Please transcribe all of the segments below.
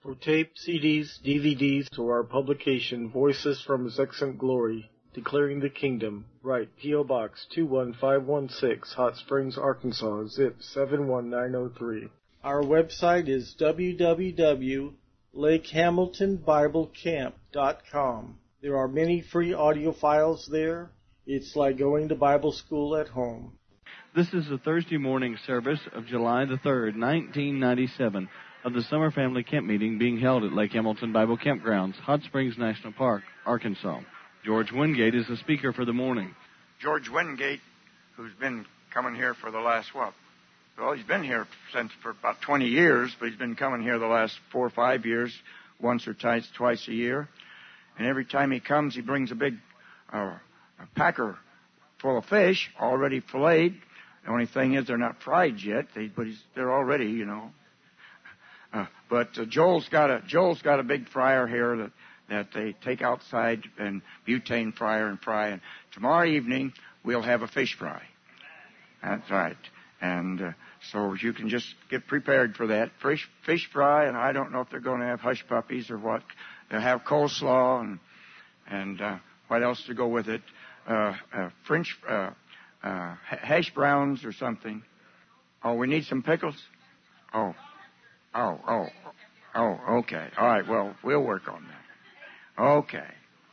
For tape, CDs, DVDs, to our publication, Voices from His Excellent Glory, Declaring the Kingdom, write P.O. Box 21516, Hot Springs, Arkansas, zip 71903. Our website is www.lakehamiltonbiblecamp.com. There are many free audio files there. It's like going to Bible school at home. This is the Thursday morning service of July the 3rd, 1997, of the Summer Family Camp Meeting being held at Lake Hamilton Bible Campgrounds, Hot Springs National Park, Arkansas. George Wingate is the speaker for the morning. George Wingate, who's been coming here for the last, well, he's been here for about 20 years, but he's been coming here the last 4 or 5 years, once or twice a year. And every time he comes, he brings a big a packer full of fish, already filleted. The only thing is they're not fried yet, but they're already, you know. But Joel's got a big fryer here that they take outside, and butane fryer and fry. And tomorrow evening we'll have a fish fry. That's right. And so you can just get prepared for that fish fry. And I don't know if they're going to have hush puppies or what. They'll have coleslaw and what else to go with it? French hash browns or something. Oh, we need some pickles. Oh, okay. All right, well, we'll work on that. Okay.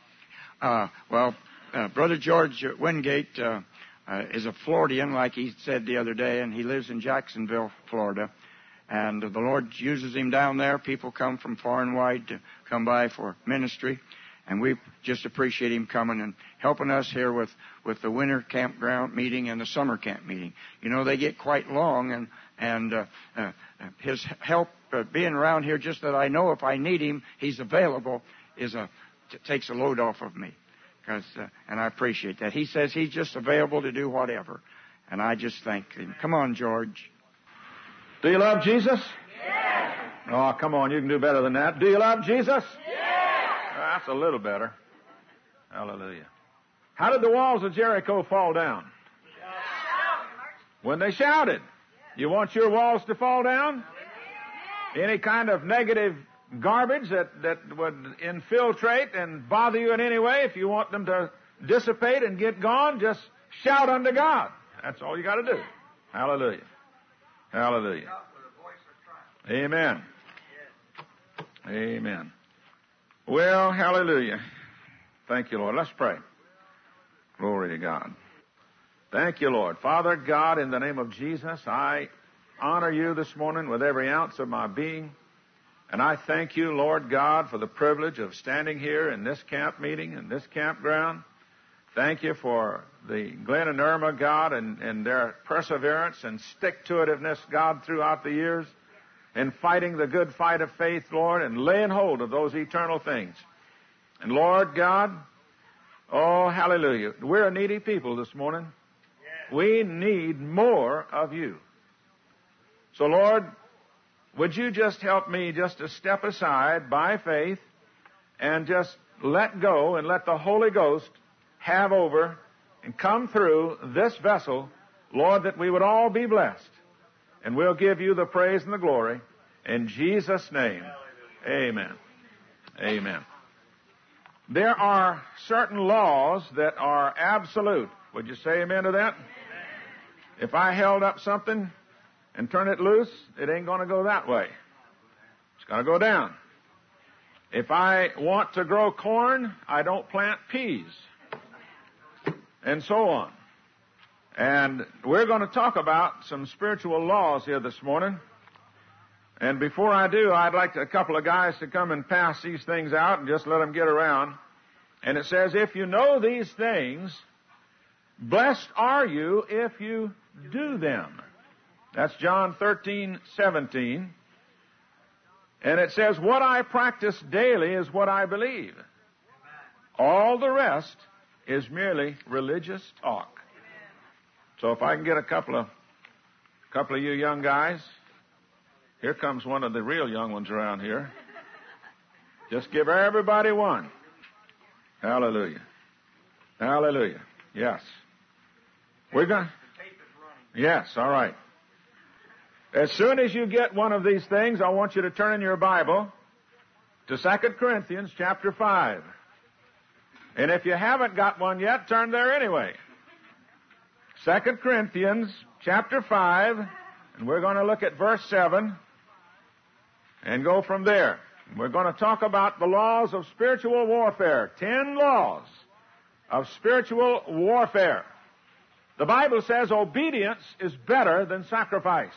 Brother George Wingate is a Floridian, like he said the other day, and he lives in Jacksonville, Florida. And the Lord uses him down there. People come from far and wide to come by for ministry. And we just appreciate him coming and helping us here with the winter campground meeting and the summer camp meeting. You know, they get quite long, and his help being around here, just that I know if I need him, he's available, takes a load off of me. And I appreciate that. He says he's just available to do whatever. And I just thank him. Come on, George. Do you love Jesus? Yes. Oh, come on, you can do better than that. Do you love Jesus? Yes. That's a little better. Hallelujah. How did the walls of Jericho fall down? When they shouted. You want your walls to fall down? Any kind of negative garbage that would infiltrate and bother you in any way, if you want them to dissipate and get gone, just shout unto God. That's all you got to do. Hallelujah. Hallelujah. Amen. Amen. Well, hallelujah. Thank you, Lord. Let's pray. Glory to God. Thank you, Lord. Father God, in the name of Jesus, I honor you this morning with every ounce of my being. And I thank you, Lord God, for the privilege of standing here in this camp meeting, in this campground. Thank you for the Glenn and Irma, God, and their perseverance and stick-to-itiveness, God, throughout the years, in fighting the good fight of faith, Lord, and laying hold of those eternal things. And Lord God, oh, hallelujah, we're a needy people this morning. Yes. We need more of you. So, Lord, would you just help me just to step aside by faith and just let go and let the Holy Ghost have over and come through this vessel, Lord, that we would all be blessed. And we'll give you the praise and the glory. In Jesus' name, amen. Amen. There are certain laws that are absolute. Would you say amen to that? Amen. If I held up something and turn it loose, it ain't going to go that way. It's going to go down. If I want to grow corn, I don't plant peas. And so on. And we're going to talk about some spiritual laws here this morning. And before I do, I'd like a couple of guys to come and pass these things out and just let them get around. And it says, if you know these things, blessed are you if you do them. That's John 13:17. And it says, what I practice daily is what I believe. All the rest is merely religious talk. So if I can get a couple of you young guys, here comes one of the real young ones around here. Just give everybody one. Hallelujah. Hallelujah. Yes. We're going to... Yes, all right. As soon as you get one of these things, I want you to turn in your Bible to 2 Corinthians chapter 5. And if you haven't got one yet, turn there anyway. 2 Corinthians chapter 5, and we're going to look at verse 7 and go from there. We're going to talk about the laws of spiritual warfare. 10 laws of spiritual warfare. The Bible says obedience is better than sacrifice.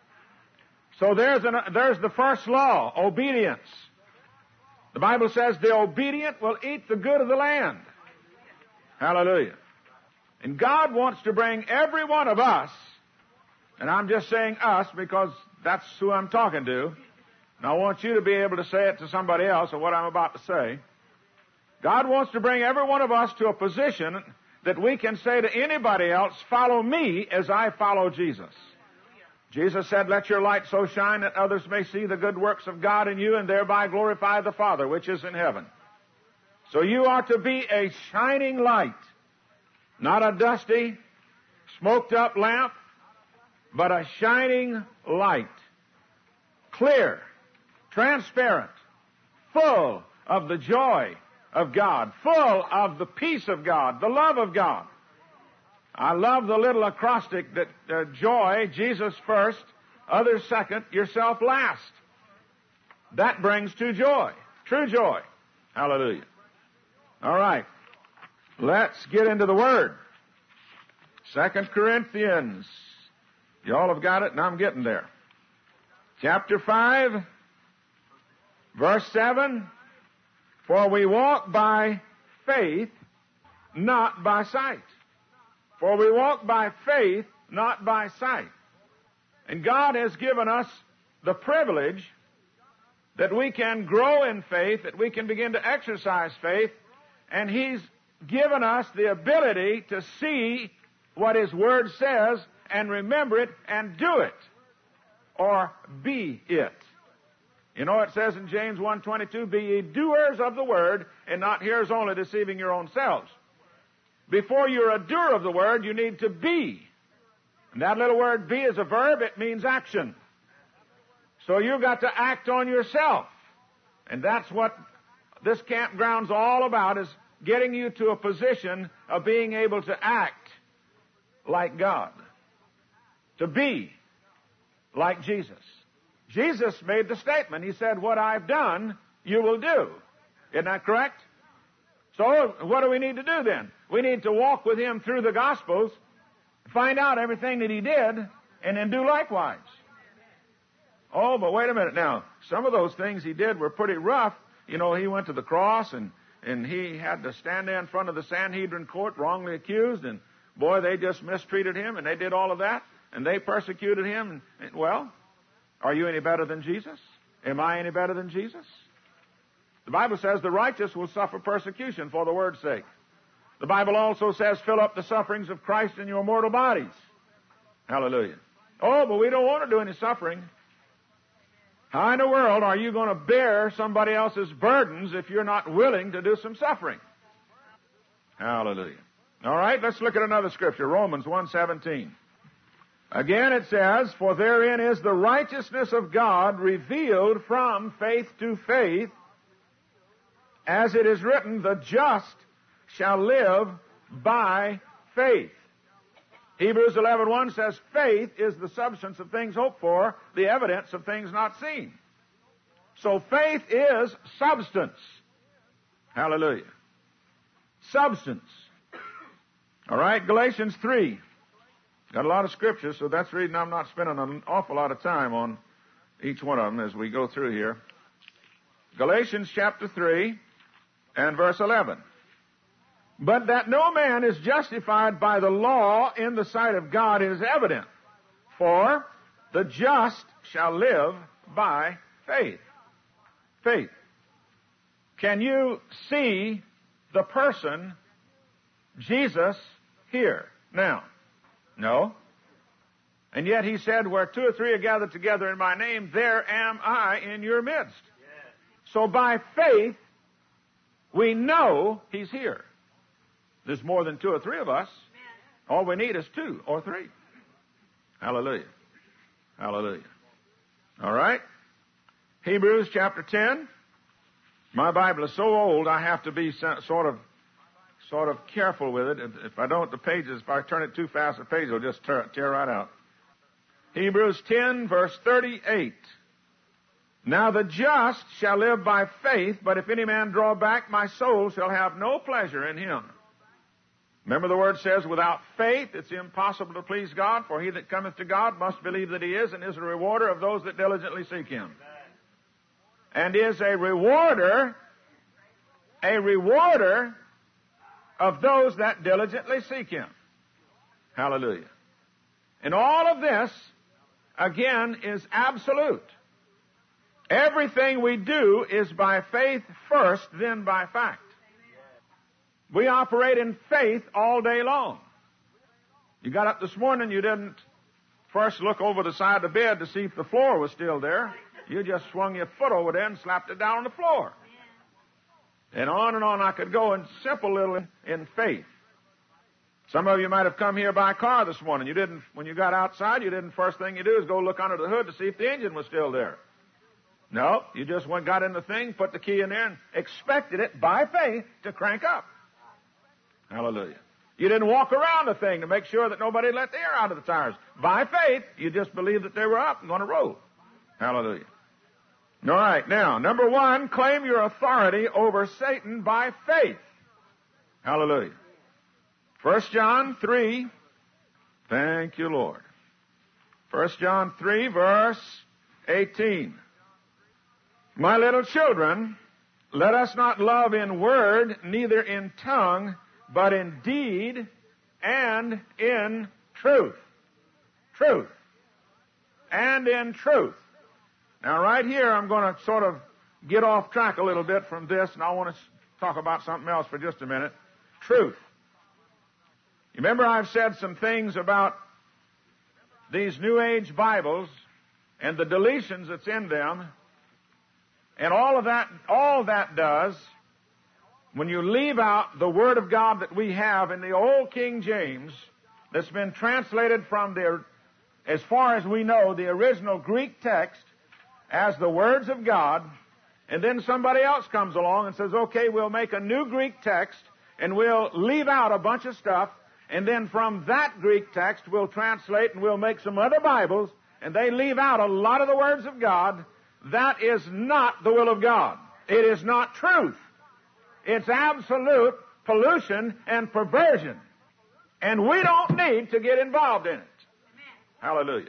So there's the first law, obedience. The Bible says the obedient will eat the good of the land. Hallelujah. And God wants to bring every one of us, and I'm just saying us because that's who I'm talking to, and I want you to be able to say it to somebody else of what I'm about to say. God wants to bring every one of us to a position that we can say to anybody else, follow me as I follow Jesus. Jesus said, let your light so shine that others may see the good works of God in you and thereby glorify the Father which is in heaven. So you are to be a shining light, not a dusty, smoked up lamp, but a shining light. Clear, transparent, full of the joy of God, full of the peace of God, the love of God. I love the little acrostic that joy, Jesus first, others second, yourself last. That brings to joy, true joy. Hallelujah. All right. Let's get into the Word. 2 Corinthians. You all have got it, and I'm getting there. Chapter 5, verse 7. For we walk by faith, not by sight. For we walk by faith, not by sight. And God has given us the privilege that we can grow in faith, that we can begin to exercise faith, and He's given us the ability to see what His Word says and remember it and do it, or be it. You know, it says in James 1:22, be ye doers of the Word and not hearers only, deceiving your own selves. Before you're a doer of the Word, you need to be. And that little word be is a verb. It means action. So you've got to act on yourself. And that's what this campground's all about, is getting you to a position of being able to act like God. To be like Jesus. Jesus made the statement. He said, what I've done, you will do. Isn't that correct? So what do we need to do then? We need to walk with Him through the Gospels, find out everything that He did, and then do likewise. Oh, but wait a minute now. Some of those things He did were pretty rough. You know, He went to the cross, and He had to stand there in front of the Sanhedrin court, wrongly accused, and boy, they just mistreated Him, and they did all of that, and they persecuted Him. And well, are you any better than Jesus? Am I any better than Jesus? The Bible says the righteous will suffer persecution for the word's sake. The Bible also says, fill up the sufferings of Christ in your mortal bodies. Hallelujah. Oh, but we don't want to do any suffering. How in the world are you going to bear somebody else's burdens if you're not willing to do some suffering? Hallelujah. All right, let's look at another scripture, Romans 1:17. Again it says, for therein is the righteousness of God revealed from faith to faith, as it is written, the just shall live by faith. Hebrews 11:1 says, faith is the substance of things hoped for, the evidence of things not seen. So faith is substance. Hallelujah. Substance. All right, Galatians 3. Got a lot of scriptures, so that's the reason I'm not spending an awful lot of time on each one of them as we go through here. Galatians chapter 3 and verse 11. But that no man is justified by the law in the sight of God is evident, for the just shall live by faith. Faith. Can you see the person, Jesus, here now? No. And yet He said, where two or three are gathered together in my name, there am I in your midst. Yes. So by faith, we know He's here. There's more than two or three of us. All we need is two or three. Hallelujah. Hallelujah. All right. Hebrews chapter 10 My Bible is so old, I have to be sort of careful with it. If I don't, the pages, if I turn it too fast, the page will just tear right out. Hebrews 10, verse 38. Now the just shall live by faith, but if any man draw back, my soul shall have no pleasure in him. Remember the word says, without faith it's impossible to please God, for he that cometh to God must believe that he is, and is a rewarder of those that diligently seek him. And is a rewarder of those that diligently seek him. Hallelujah. And all of this, again, is absolute. Everything we do is by faith first, then by fact. We operate in faith all day long. You got up this morning, you didn't first look over the side of the bed to see if the floor was still there. You just swung your foot over there and slapped it down on the floor. And on I could go in simple little in faith. Some of you might have come here by car this morning. You didn't, when you got outside, first thing you do is go look under the hood to see if the engine was still there. No, you just got in the thing, put the key in there, and expected it by faith to crank up. Hallelujah. You didn't walk around the thing to make sure that nobody let the air out of the tires. By faith, you just believed that they were up and going to roll. Hallelujah. All right, now, number one, claim your authority over Satan by faith. Hallelujah. 1 John 3, thank you, Lord. 1 John 3, verse 18. My little children, let us not love in word, neither in tongue, but in deed and in truth. Truth. And in truth. Now, right here, I'm going to sort of get off track a little bit from this, and I want to talk about something else for just a minute. Truth. You remember I've said some things about these New Age Bibles and the deletions that's in them, and all that does, when you leave out the Word of God that we have in the old King James, that's been translated from as far as we know, the original Greek text, as the words of God, and then somebody else comes along and says, okay, we'll make a new Greek text, and we'll leave out a bunch of stuff, and then from that Greek text we'll translate and we'll make some other Bibles, and they leave out a lot of the words of God. That is not the will of God. It is not truth. It's absolute pollution and perversion. And we don't need to get involved in it. Hallelujah.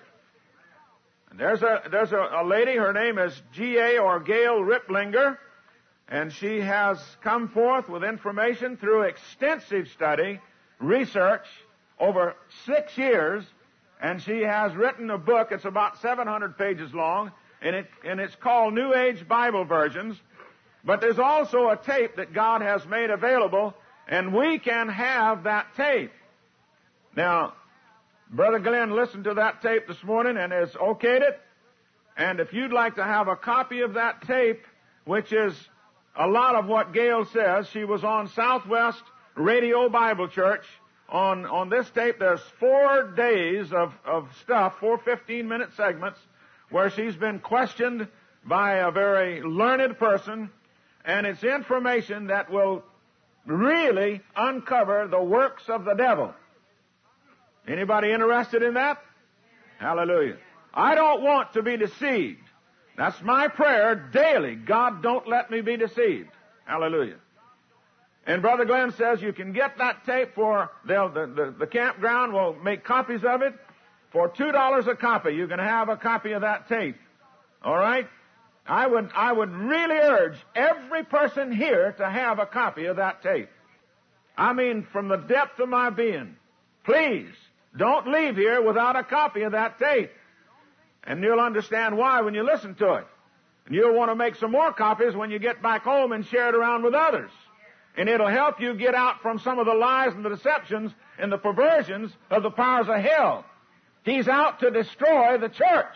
And there's a lady, her name is G.A. or Gail Riplinger, and she has come forth with information through extensive study, research, over 6 years, and she has written a book. It's about 700 pages long, and it's called New Age Bible Versions. But there's also a tape that God has made available, and we can have that tape. Now, Brother Glenn listened to that tape this morning and has okayed it. And if you'd like to have a copy of that tape, which is a lot of what Gail says, she was on Southwest Radio Bible Church. On this tape, there's 4 days of stuff, 4 15-minute segments, where she's been questioned by a very learned person, and it's information that will really uncover the works of the devil. Anybody interested in that? Hallelujah. I don't want to be deceived. That's my prayer daily. God, don't let me be deceived. Hallelujah. And Brother Glenn says you can get that tape for, the campground will make copies of it. For $2 a copy, you can have a copy of that tape. All right? I would really urge every person here to have a copy of that tape. I mean, from the depth of my being. Please, don't leave here without a copy of that tape. And you'll understand why when you listen to it. And you'll want to make some more copies when you get back home and share it around with others. And it'll help you get out from some of the lies and the deceptions and the perversions of the powers of hell. He's out to destroy the church.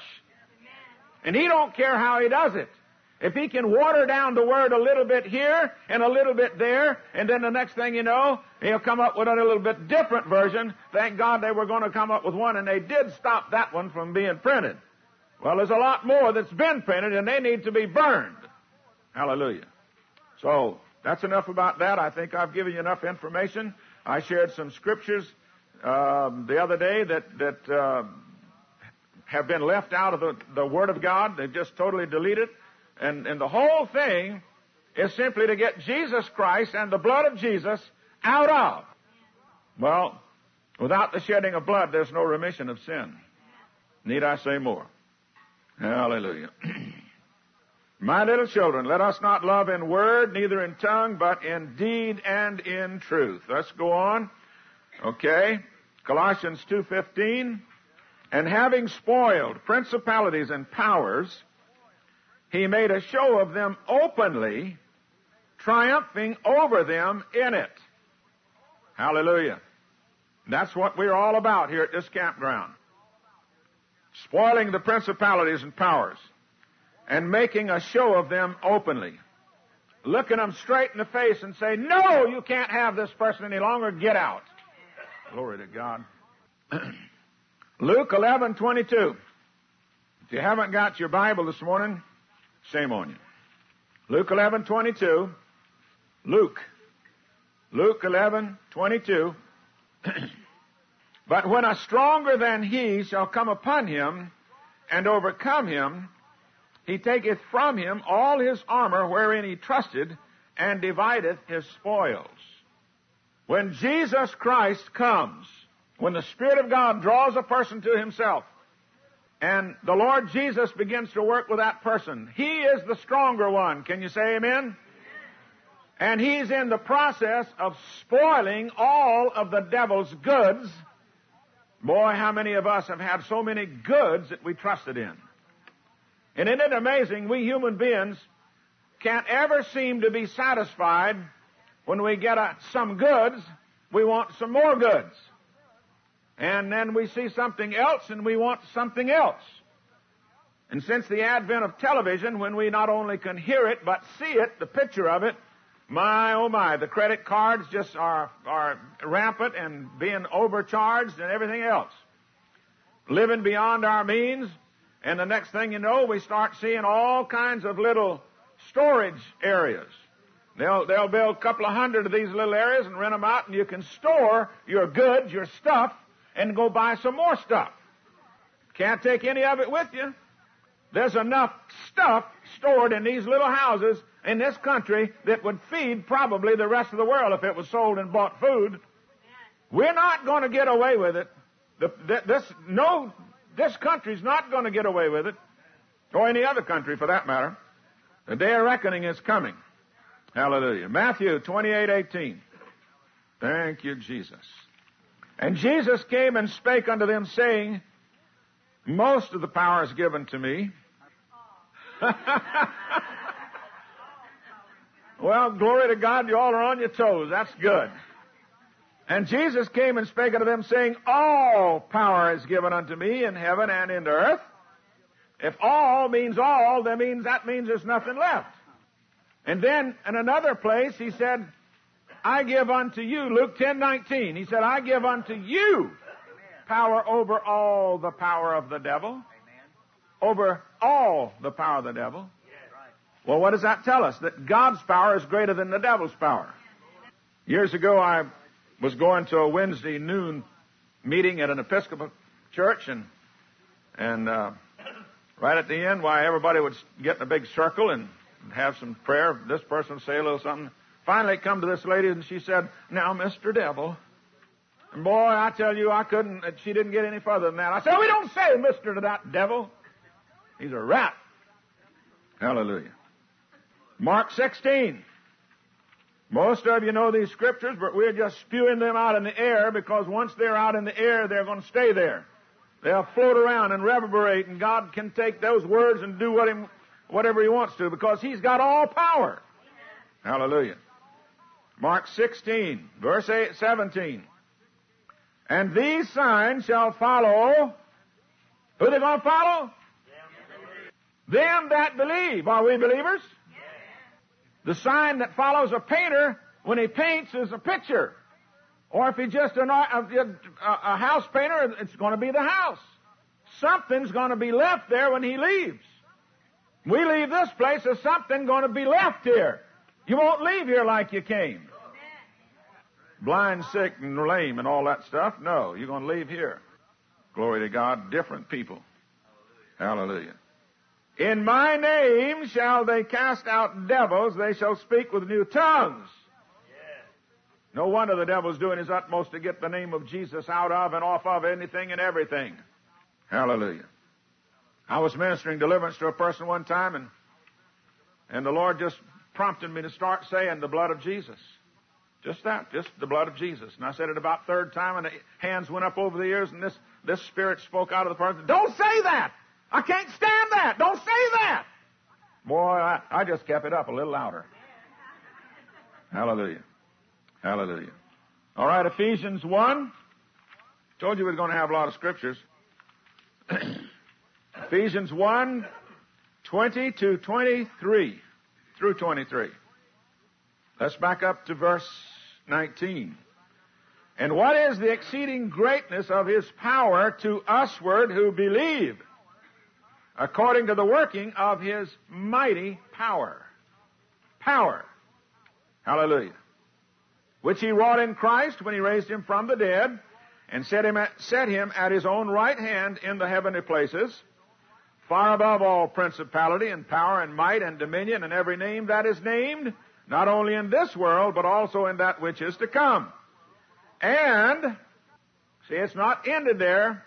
And he don't care how he does it. If he can water down the word a little bit here and a little bit there, and then the next thing you know, he'll come up with a little bit different version. Thank God they were going to come up with one, and they did stop that one from being printed. Well, there's a lot more that's been printed, and they need to be burned. Hallelujah. So that's enough about that. I think I've given you enough information. I shared some scriptures the other day that have been left out of the Word of God. They've just totally deleted. And the whole thing is simply to get Jesus Christ and the blood of Jesus out of. Well, without the shedding of blood, there's no remission of sin. Need I say more? Hallelujah. My little children, let us not love in word, neither in tongue, but in deed and in truth. Let's go on. Okay. Colossians 2:15. And having spoiled principalities and powers, he made a show of them openly, triumphing over them in it. Hallelujah. That's what we're all about here at this campground. Spoiling the principalities and powers and making a show of them openly. Looking them straight in the face and say, no, you can't have this person any longer. Get out. Glory to God. Luke 11:22. If you haven't got your Bible this morning, shame on you. Luke 11:22. Luke 11:22. But when a stronger than he shall come upon him and overcome him, he taketh from him all his armor wherein he trusted, and divideth his spoils. When Jesus Christ comes, when the Spirit of God draws a person to himself, and the Lord Jesus begins to work with that person, he is the stronger one. Can you say amen? And he's in the process of spoiling all of the devil's goods. Boy, how many of us have had so many goods that we trusted in? And isn't it amazing, we human beings can't ever seem to be satisfied when we get some goods, we want some more goods. And then we see something else and we want something else. And since the advent of television, when we not only can hear it, but see it, the picture of it, my, oh my, the credit cards just are rampant and being overcharged and everything else. Living beyond our means, and the next thing you know, we start seeing all kinds of little storage areas. They'll build a couple of hundred of these little areas and rent them out, and you can store your goods, your stuff, and go buy some more stuff. Can't take any of it with you. There's enough stuff stored in these little houses in this country that would feed probably the rest of the world if it was sold and bought food. We're not going to get away with it. This country's not going to get away with it, or any other country for that matter. The day of reckoning is coming. Hallelujah. Matthew 28:18. Thank you, Jesus. And Jesus came and spake unto them, saying, most of the power is given to me. Well, glory to God, you all are on your toes. That's good. And Jesus came and spake unto them, saying, all power is given unto me in heaven and in earth. If all means all, that means there's nothing left. And then in another place, he said, I give unto you, Luke 10:19, he said, I give unto you power over all the power of the devil. Over all the power of the devil. Well, what does that tell us? That God's power is greater than the devil's power. Years ago, I was going to a Wednesday noon meeting at an Episcopal church, and right at the end, everybody would get in a big circle and have some prayer. This person would say a little something. Finally, it come to this lady, and she said, now, Mr. Devil. And boy, I tell you, she didn't get any further than that. I said, we don't say Mr. to that devil. He's a rat. Hallelujah. Mark 16. Most of you know these scriptures, but we're just spewing them out in the air, because once they're out in the air, they're going to stay there. They'll float around and reverberate, and God can take those words and do whatever He wants to, because He's got all power. Hallelujah. Mark 16, verse 17. And these signs shall follow. Who are they going to follow? Them that believe. Are we believers? The sign that follows a painter when he paints is a picture. Or if he's just a house painter, it's going to be the house. Something's going to be left there when he leaves. We leave this place, there's something going to be left here. You won't leave here like you came. Blind, sick, and lame and all that stuff. No, you're going to leave here. Glory to God. Different people. Hallelujah. In my name shall they cast out devils. They shall speak with new tongues. No wonder the devil's doing his utmost to get the name of Jesus out of and off of anything and everything. Hallelujah. I was ministering deliverance to a person one time, and the Lord just prompted me to start saying the blood of Jesus. Just that, just the blood of Jesus. And I said it about third time, and the hands went up over the ears, and this spirit spoke out of the person. Don't say that! I can't stand that! Don't say that! Boy, I just kept it up a little louder. Hallelujah. Hallelujah. All right, Ephesians 1. Told you we were going to have a lot of scriptures. Ephesians 1, 20 to 23. Through 23. Let's back up to verse 19. And what is the exceeding greatness of his power to usward who believe, according to the working of his mighty power? Power. Hallelujah. Which he wrought in Christ when he raised him from the dead and set him at his own right hand in the heavenly places, far above all principality and power and might and dominion and every name that is named, not only in this world, but also in that which is to come. And, see, it's not ended there,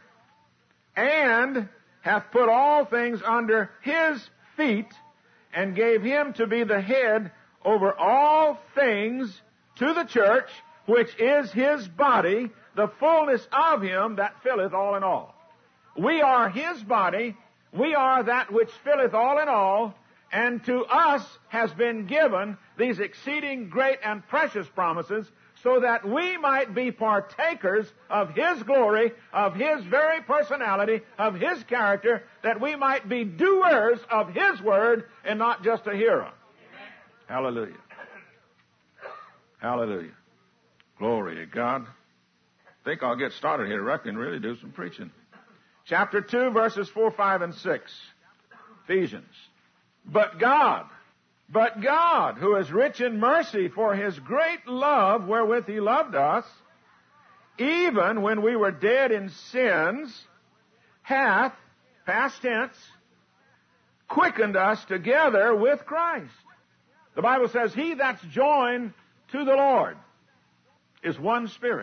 and hath put all things under his feet, and gave him to be the head over all things to the church, which is his body, the fullness of him that filleth all in all. We are his body. We are that which filleth all in all, and to us has been given these exceeding great and precious promises, so that we might be partakers of his glory, of his very personality, of his character, that we might be doers of his word and not just a hearer. Hallelujah. Hallelujah. Glory to God. I think I'll get started here. I reckon really do some preaching. Chapter 2, verses 4, 5, and 6. Ephesians. But God, who is rich in mercy for his great love wherewith he loved us, even when we were dead in sins, hath, past tense, quickened us together with Christ. The Bible says, he that's joined to the Lord is one spirit.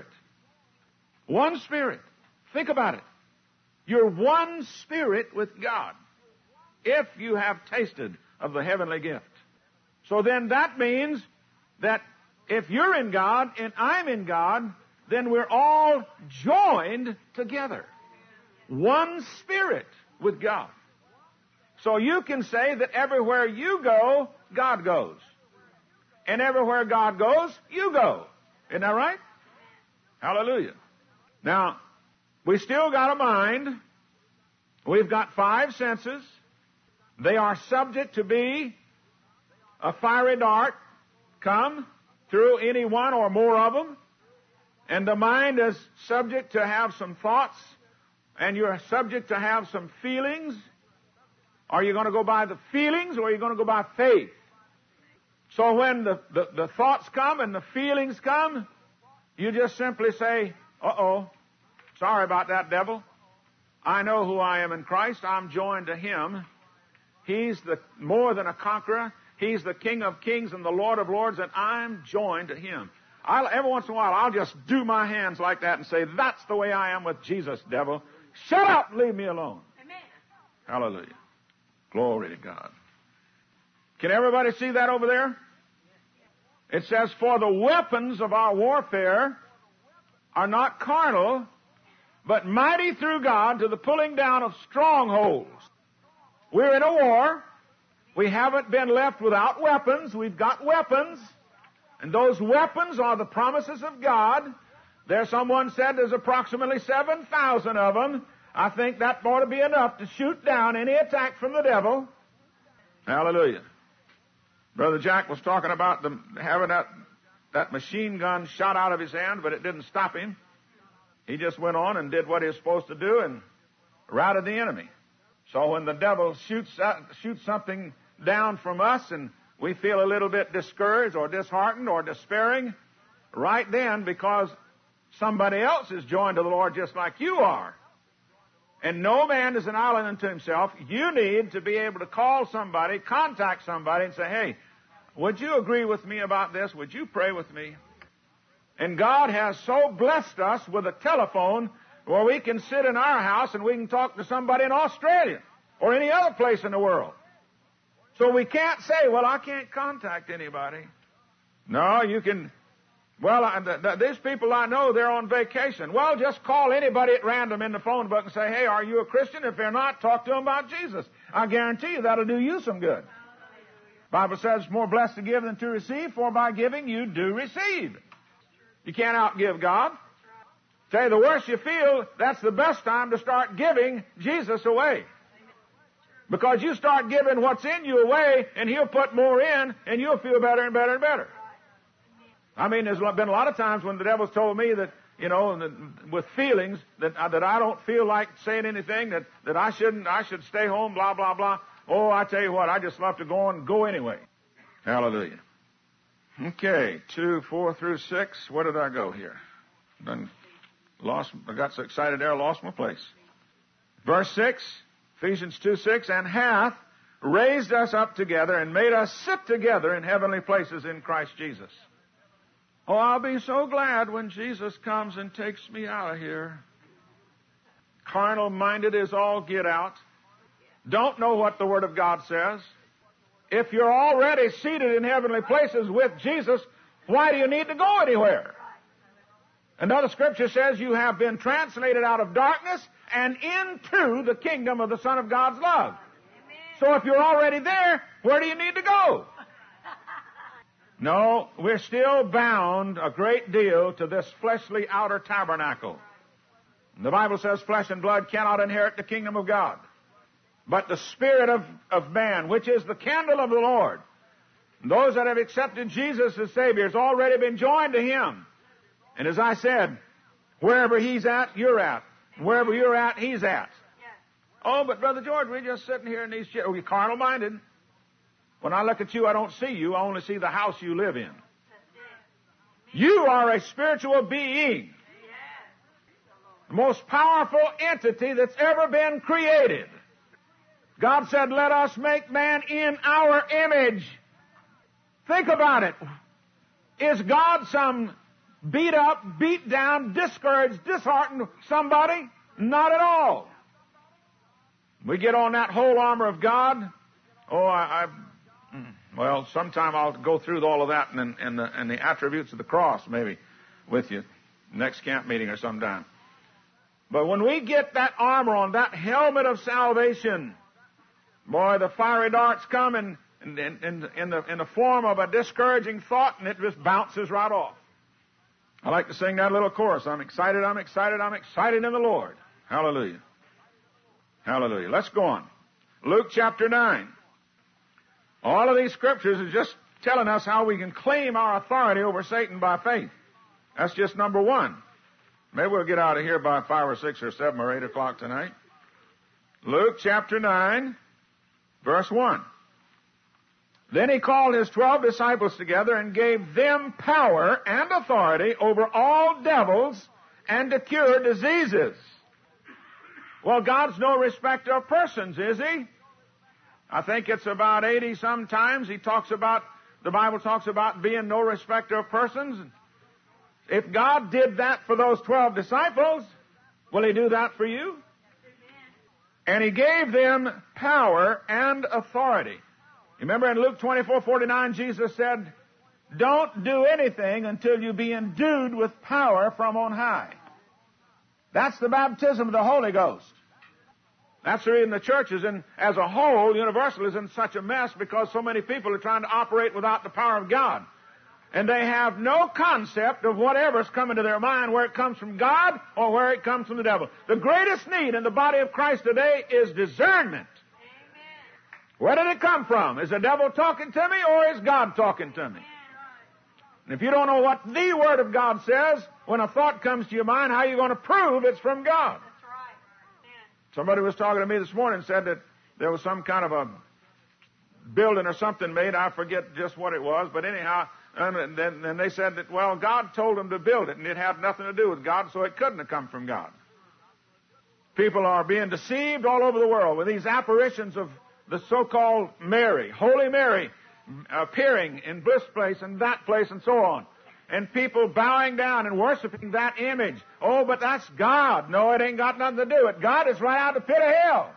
One spirit. Think about it. You're one spirit with God, if you have tasted of the heavenly gift. So then that means that if you're in God and I'm in God, then we're all joined together. One spirit with God. So you can say that everywhere you go, God goes. And everywhere God goes, you go. Isn't that right? Hallelujah. Now, we still got a mind. We've got 5 senses. They are subject to be a fiery dart come through any one or more of them. And the mind is subject to have some thoughts, and you're subject to have some feelings. Are you going to go by the feelings, or are you going to go by faith? So when the thoughts come and the feelings come, you just simply say, uh-oh, sorry about that, devil. I know who I am in Christ. I'm joined to him. He's the more than a conqueror. He's the King of kings and the Lord of lords, and I'm joined to him. Every once in a while, I'll just do my hands like that and say, that's the way I am with Jesus, devil. Shut up and leave me alone. Amen. Hallelujah. Glory to God. Can everybody see that over there? It says, for the weapons of our warfare are not carnal, but mighty through God to the pulling down of strongholds. We're in a war. We haven't been left without weapons. We've got weapons. And those weapons are the promises of God. Someone said there's approximately 7,000 of them. I think that ought to be enough to shoot down any attack from the devil. Hallelujah. Brother Jack was talking about having that machine gun shot out of his hand, but it didn't stop him. He just went on and did what he was supposed to do and routed the enemy. So when the devil shoots something down from us and we feel a little bit discouraged or disheartened or despairing, right then, because somebody else is joined to the Lord just like you are. And no man is an island unto himself. You need to be able to call somebody, contact somebody and say, hey, would you agree with me about this? Would you pray with me? And God has so blessed us with a telephone where we can sit in our house and we can talk to somebody in Australia or any other place in the world. So we can't say, well, I can't contact anybody. No, you can. Well, these people I know, they're on vacation. Well, just call anybody at random in the phone book and say, hey, are you a Christian? If they're not, talk to them about Jesus. I guarantee you that'll do you some good. The Bible says, more blessed to give than to receive, for by giving you do receive. You can't outgive God. Tell you, the worse you feel, that's the best time to start giving Jesus away. Because you start giving what's in you away, and He'll put more in, and you'll feel better and better and better. I mean, there's been a lot of times when the devil's told me that, you know, with feelings, that I don't feel like saying anything, that I should stay home, blah, blah, blah. Oh, I tell you what, I just love to go anyway. Hallelujah. Okay, 2, 4 through 6. Where did I go here? I got so excited there, I lost my place. Verse 6, Ephesians 2:6, and hath raised us up together and made us sit together in heavenly places in Christ Jesus. Oh, I'll be so glad when Jesus comes and takes me out of here. Carnal-minded as all get out. Don't know what the Word of God says. If you're already seated in heavenly places with Jesus, why do you need to go anywhere? Another scripture says you have been translated out of darkness and into the kingdom of the Son of God's love. So if you're already there, where do you need to go? No, we're still bound a great deal to this fleshly outer tabernacle. The Bible says flesh and blood cannot inherit the kingdom of God. But the Spirit of man, which is the candle of the Lord, those that have accepted Jesus as Savior, has already been joined to Him. And as I said, wherever He's at, you're at. Wherever you're at, He's at. Oh, but Brother George, we're just sitting here in these chairs. We're carnal-minded. When I look at you, I don't see you. I only see the house you live in. You are a spiritual being. The most powerful entity that's ever been created. God said, let us make man in our image. Think about it. Is God some beat up, beat down, discouraged, disheartened somebody? Not at all. We get on that whole armor of God. Oh, well, sometime I'll go through all of that and the attributes of the cross maybe with you next camp meeting or sometime. But when we get that armor on, that helmet of salvation, boy, the fiery darts come in the form of a discouraging thought, and it just bounces right off. I like to sing that little chorus. I'm excited, I'm excited, I'm excited in the Lord. Hallelujah. Hallelujah. Let's go on. Luke chapter 9. All of these scriptures are just telling us how we can claim our authority over Satan by faith. That's just number one. Maybe we'll get out of here by 5 or 6 or 7 or 8 o'clock tonight. Luke chapter 9, verse 1. Then He called His 12 disciples together and gave them power and authority over all devils and to cure diseases. Well, God's no respecter of persons, is He? I think it's about 80 sometimes the Bible talks about being no respecter of persons. If God did that for those 12 disciples, will He do that for you? And He gave them power and authority. Remember in Luke 24:49, Jesus said, don't do anything until you be endued with power from on high. That's the baptism of the Holy Ghost. That's the reason the church is as a whole, universal, is in such a mess, because so many people are trying to operate without the power of God. And they have no concept of whatever's coming to their mind, where it comes from God or where it comes from the devil. The greatest need in the body of Christ today is discernment. Amen. Where did it come from? Is the devil talking to me or is God talking to me? And if you don't know what the Word of God says, when a thought comes to your mind, how are you going to prove it's from God? That's right. Somebody was talking to me this morning and said that there was some kind of a building or something made. I forget just what it was, but anyhow, and then they said that, well, God told them to build it, and it had nothing to do with God, so it couldn't have come from God. People are being deceived all over the world with these apparitions of the so-called Mary, Holy Mary, appearing in this place and that place and so on. And people bowing down and worshiping that image. Oh, but that's God. No, it ain't got nothing to do with it. God is right out the pit of hell.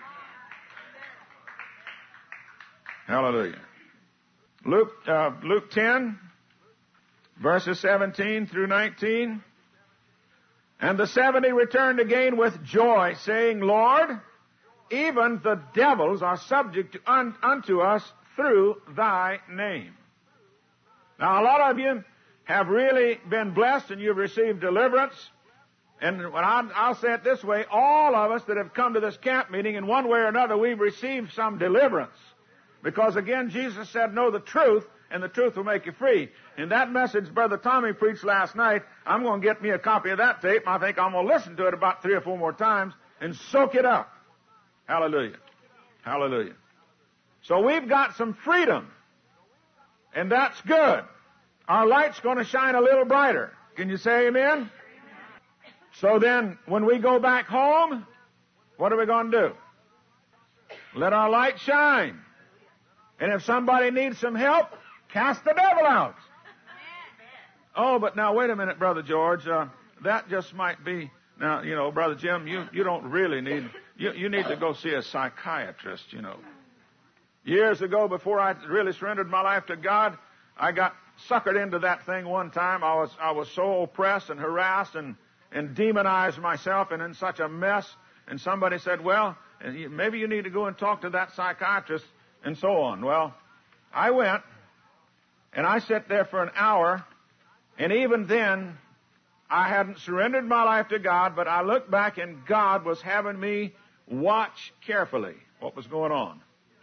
Hallelujah. Luke 10, verses 17 through 19. And the 70 returned again with joy, saying, Lord, even the devils are subject unto us through thy name. Now, a lot of you have really been blessed and you've received deliverance. And I'll say it this way, all of us that have come to this camp meeting in one way or another, we've received some deliverance. Because again, Jesus said, know the truth, and the truth will make you free. In that message Brother Tommy preached last night, I'm going to get me a copy of that tape. I think I'm going to listen to it about 3 or 4 more times and soak it up. Hallelujah. Hallelujah. So we've got some freedom. And that's good. Our light's going to shine a little brighter. Can you say amen? So then, when we go back home, what are we going to do? Let our light shine. And if somebody needs some help, cast the devil out. Oh, but now wait a minute, Brother George. That just might be, now, you know, Brother Jim, you don't really need, you need to go see a psychiatrist, you know. Years ago, before I really surrendered my life to God, I got suckered into that thing one time. I was so oppressed and harassed and demonized myself and in such a mess. And somebody said, well, maybe you need to go and talk to that psychiatrist and so on. Well, I went and I sat there for an hour, and even then I hadn't surrendered my life to God, but I looked back and God was having me watch carefully what was going on.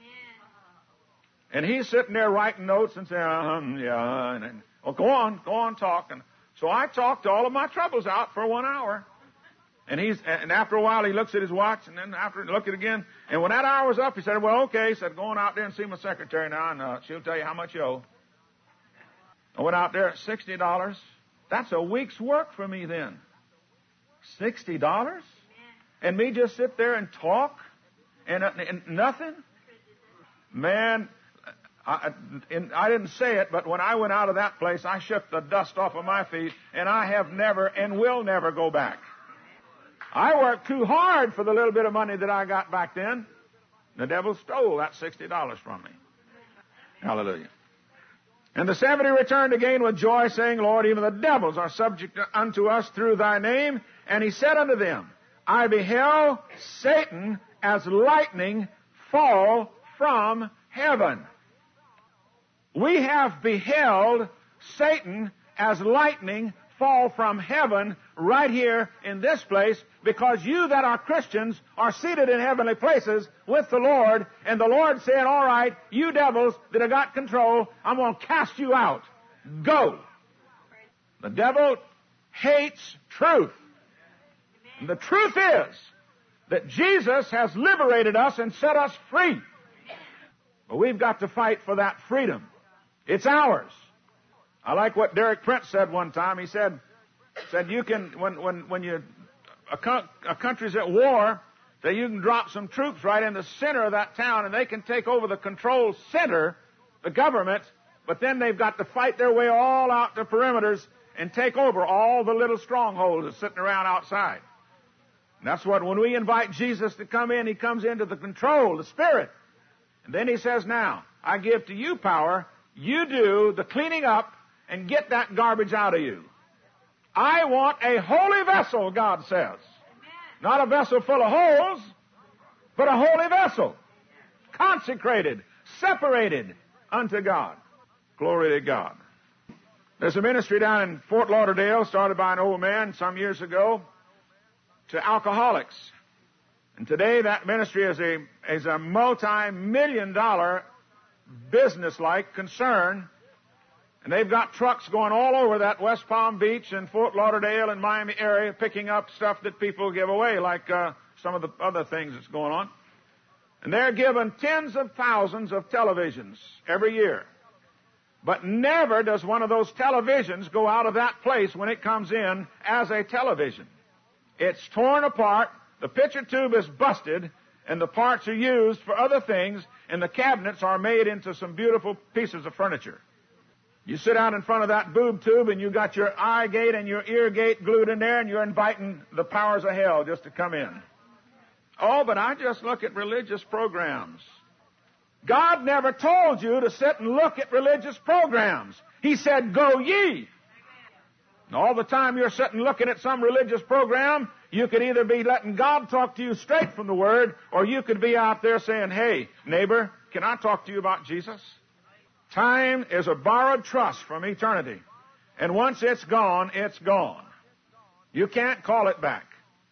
And he's sitting there writing notes and saying, yeah, and well, go on, talk. And so I talked all of my troubles out for 1 hour. And after a while he looks at his watch, and then after he looked at it again. And when that hour was up, he said, well, okay. He said, go on out there and see my secretary now, and she'll tell you how much you owe. I went out there at $60. That's a week's work for me then. $60? And me just sit there and talk and nothing? Man, I didn't say it, but when I went out of that place, I shook the dust off of my feet, and I have never and will never go back. I worked too hard for the little bit of money that I got back then. The devil stole that $60 from me. Hallelujah. And the 70 returned again with joy, saying, Lord, even the devils are subject unto us through thy name. And he said unto them, I beheld Satan as lightning fall from heaven. We have beheld Satan as lightning fall from heaven right here in this place, because you that are Christians are seated in heavenly places with the Lord, and the Lord said, all right, you devils that have got control, I'm going to cast you out. Go. The devil hates truth. And the truth is that Jesus has liberated us and set us free. But we've got to fight for that freedom. It's ours. I like what Derek Prince said one time. He said you can, when a country's at war, that you can drop some troops right in the center of that town, and they can take over the control center, the government, but then they've got to fight their way all out to perimeters and take over all the little strongholds that's sitting around outside. And that's what, when we invite Jesus to come in, he comes into the control, the Spirit. And then he says, now, I give to you power. You do the cleaning up and get that garbage out of you. I want a holy vessel, God says. Not a vessel full of holes, but a holy vessel. Consecrated, separated unto God. Glory to God. There's a ministry down in Fort Lauderdale started by an old man some years ago to alcoholics. And today that ministry is a multi-million-dollar business-like concern. And they've got trucks going all over that West Palm Beach and Fort Lauderdale and Miami area picking up stuff that people give away, like some of the other things that's going on. And they're given tens of thousands of televisions every year. But never does one of those televisions go out of that place when it comes in as a television. It's torn apart, the picture tube is busted, and the parts are used for other things, and the cabinets are made into some beautiful pieces of furniture. You sit out in front of that boob tube, and you got your eye gate and your ear gate glued in there, and you're inviting the powers of hell just to come in. Oh, but I just look at religious programs. God never told you to sit and look at religious programs. He said, go ye. And all the time you're sitting looking at some religious program, you could either be letting God talk to you straight from the Word, or you could be out there saying, hey, neighbor, can I talk to you about Jesus? Time is a borrowed trust from eternity. And once it's gone, it's gone. You can't call it back.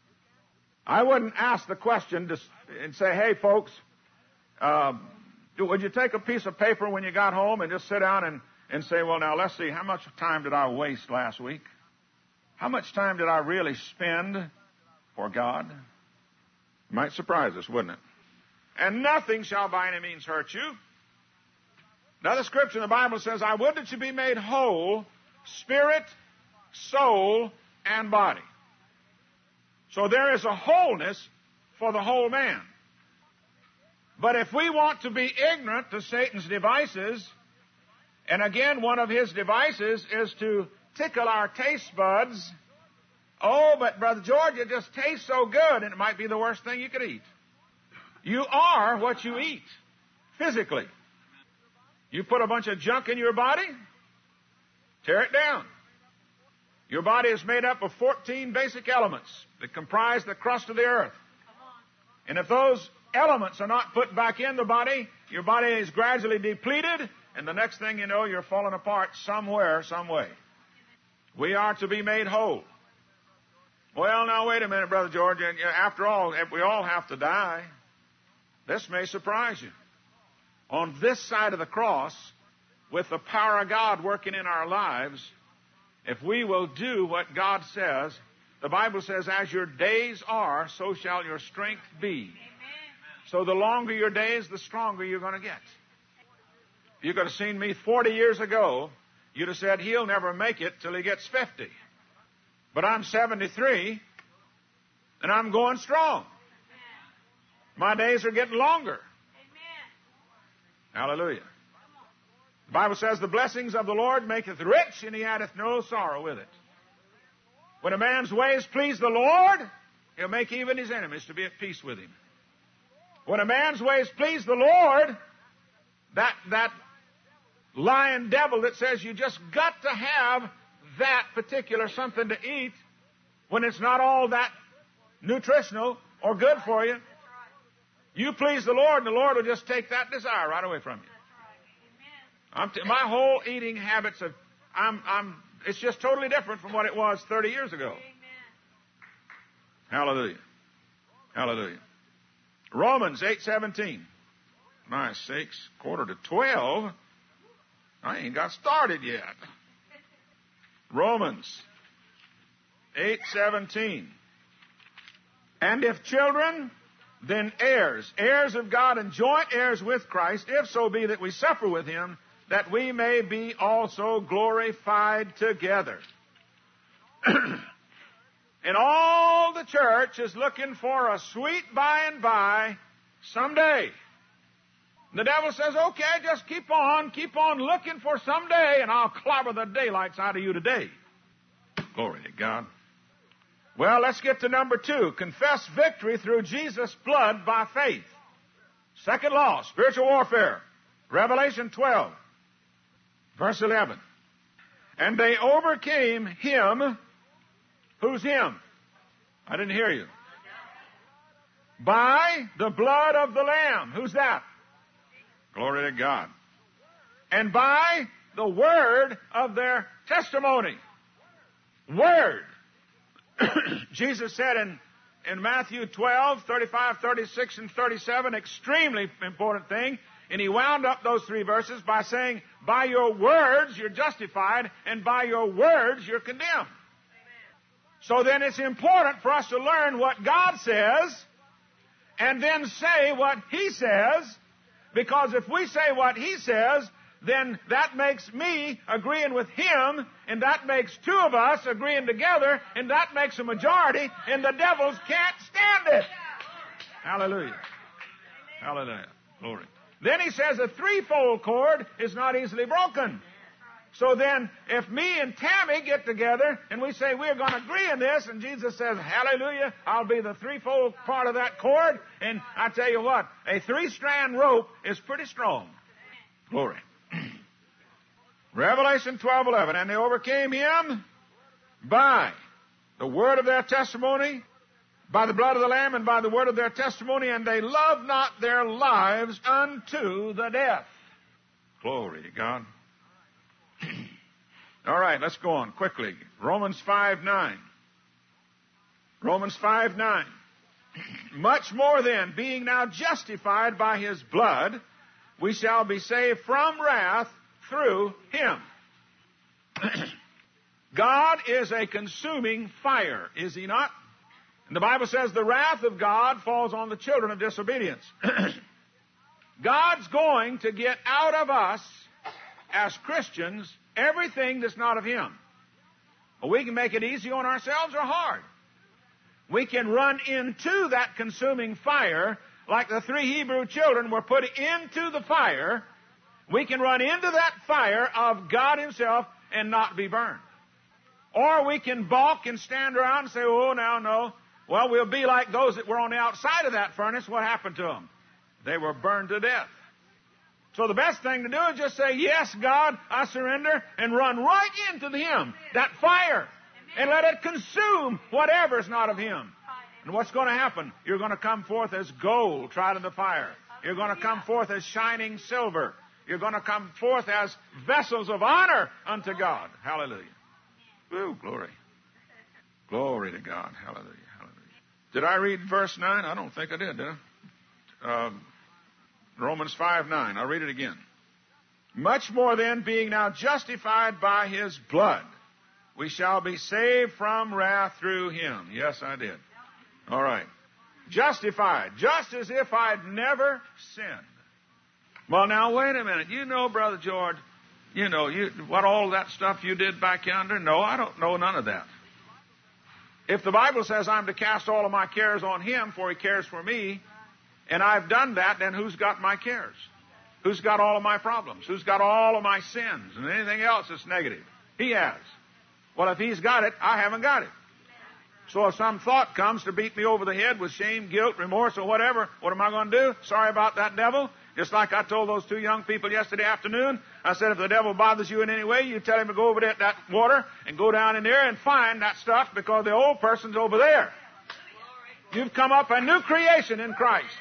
I wouldn't ask the question and say, hey, folks, would you take a piece of paper when you got home and just sit down and say, well, now, let's see, how much time did I waste last week? How much time did I really spend for God? It might surprise us, wouldn't it? And nothing shall by any means hurt you. Another scripture in the Bible says, I would that you be made whole, spirit, soul, and body. So there is a wholeness for the whole man. But if we want to be ignorant to Satan's devices, and again, one of his devices is to tickle our taste buds. Oh, but Brother George, it just tastes so good, and it might be the worst thing you could eat. You are what you eat, physically. You put a bunch of junk in your body, tear it down. Your body is made up of 14 basic elements that comprise the crust of the earth. And if those elements are not put back in the body, your body is gradually depleted, and the next thing you know, you're falling apart somewhere, some way. We are to be made whole. Well, now, wait a minute, Brother George. After all, we all have to die. This may surprise you. On this side of the cross, with the power of God working in our lives, if we will do what God says, the Bible says, as your days are, so shall your strength be. Amen. So the longer your days, the stronger you're going to get. If you could have seen me 40 years ago, you'd have said, he'll never make it till he gets 50. But I'm 73, and I'm going strong. My days are getting longer. Hallelujah. The Bible says, the blessings of the Lord maketh rich, and he addeth no sorrow with it. When a man's ways please the Lord, he'll make even his enemies to be at peace with him. When a man's ways please the Lord, that lying devil that says you just got to have that particular something to eat when it's not all that nutritional or good for you, you please the Lord, and the Lord will just take that desire right away from you. My whole eating habits it's just totally different from what it was 30 years ago. Hallelujah. Hallelujah. Romans 8:17. My sakes, 11:45. I ain't got started yet. Romans 8:17. And if children, then heirs, heirs of God and joint heirs with Christ, if so be that we suffer with him, that we may be also glorified together. And all the church is looking for a sweet by and by someday. The devil says, okay, just keep on looking for someday, and I'll clobber the daylights out of you today. Glory to God. Well, let's get to number 2. Confess victory through Jesus' blood by faith. Second law, spiritual warfare. Revelation 12, verse 11. And they overcame him. Who's him? I didn't hear you. By the blood of the Lamb. Who's that? Glory to God. And by the word of their testimony. Word. Jesus said in Matthew 12, 35, 36, and 37, extremely important thing, and he wound up those 3 verses by saying, by your words you're justified, and by your words you're condemned. Amen. So then it's important for us to learn what God says, and then say what he says, because if we say what he says, then that makes me agreeing with him, and that makes two of us agreeing together, and that makes a majority, and the devils can't stand it. Hallelujah. Hallelujah. Glory. Then he says a threefold cord is not easily broken. So then, if me and Tammy get together and we say we're going to agree in this, and Jesus says, hallelujah, I'll be the threefold part of that cord, and I tell you what, a three-strand rope is pretty strong. Glory. Revelation 12:11, and they overcame him by the word of their testimony, by the blood of the Lamb, and by the word of their testimony, and they loved not their lives unto the death. Glory to God. All right, let's go on quickly. Romans 5:9. Romans 5:9. Much more then, being now justified by his blood, we shall be saved from wrath through him. God is a consuming fire, is he not? And the Bible says the wrath of God falls on the children of disobedience. God's going to get out of us as Christians everything that's not of him. Well, we can make it easy on ourselves or hard. We can run into that consuming fire like the three Hebrew children were put into the fire. We can run into that fire of God himself and not be burned. Or we can balk and stand around and say, oh, now, no. Well, we'll be like those that were on the outside of that furnace. What happened to them? They were burned to death. So the best thing to do is just say, yes, God, I surrender, and run right into him, that fire, and let it consume whatever is not of him. And what's going to happen? You're going to come forth as gold tried in the fire. You're going to come forth as shining silver. You're going to come forth as vessels of honor unto God. Hallelujah. Woo, glory. Glory to God. Hallelujah. Hallelujah. Did I read verse 9? I don't think I did I? Romans 5:9. I'll read it again. Much more then, being now justified by his blood, we shall be saved from wrath through him. Yes, I did. All right. Justified, just as if I'd never sinned. Well, now, wait a minute. You know, Brother George, what all that stuff you did back yonder? No, I don't know none of that. If the Bible says I'm to cast all of my cares on him, for he cares for me, and I've done that, then who's got my cares? Who's got all of my problems? Who's got all of my sins and anything else that's negative? He has. Well, if he's got it, I haven't got it. So if some thought comes to beat me over the head with shame, guilt, remorse, or whatever, what am I going to do? Sorry about that, devil. Just like I told those two young people yesterday afternoon, I said if the devil bothers you in any way, you tell him to go over there at that water and go down in there and find that stuff because the old person's over there. You've come up a new creation in Christ.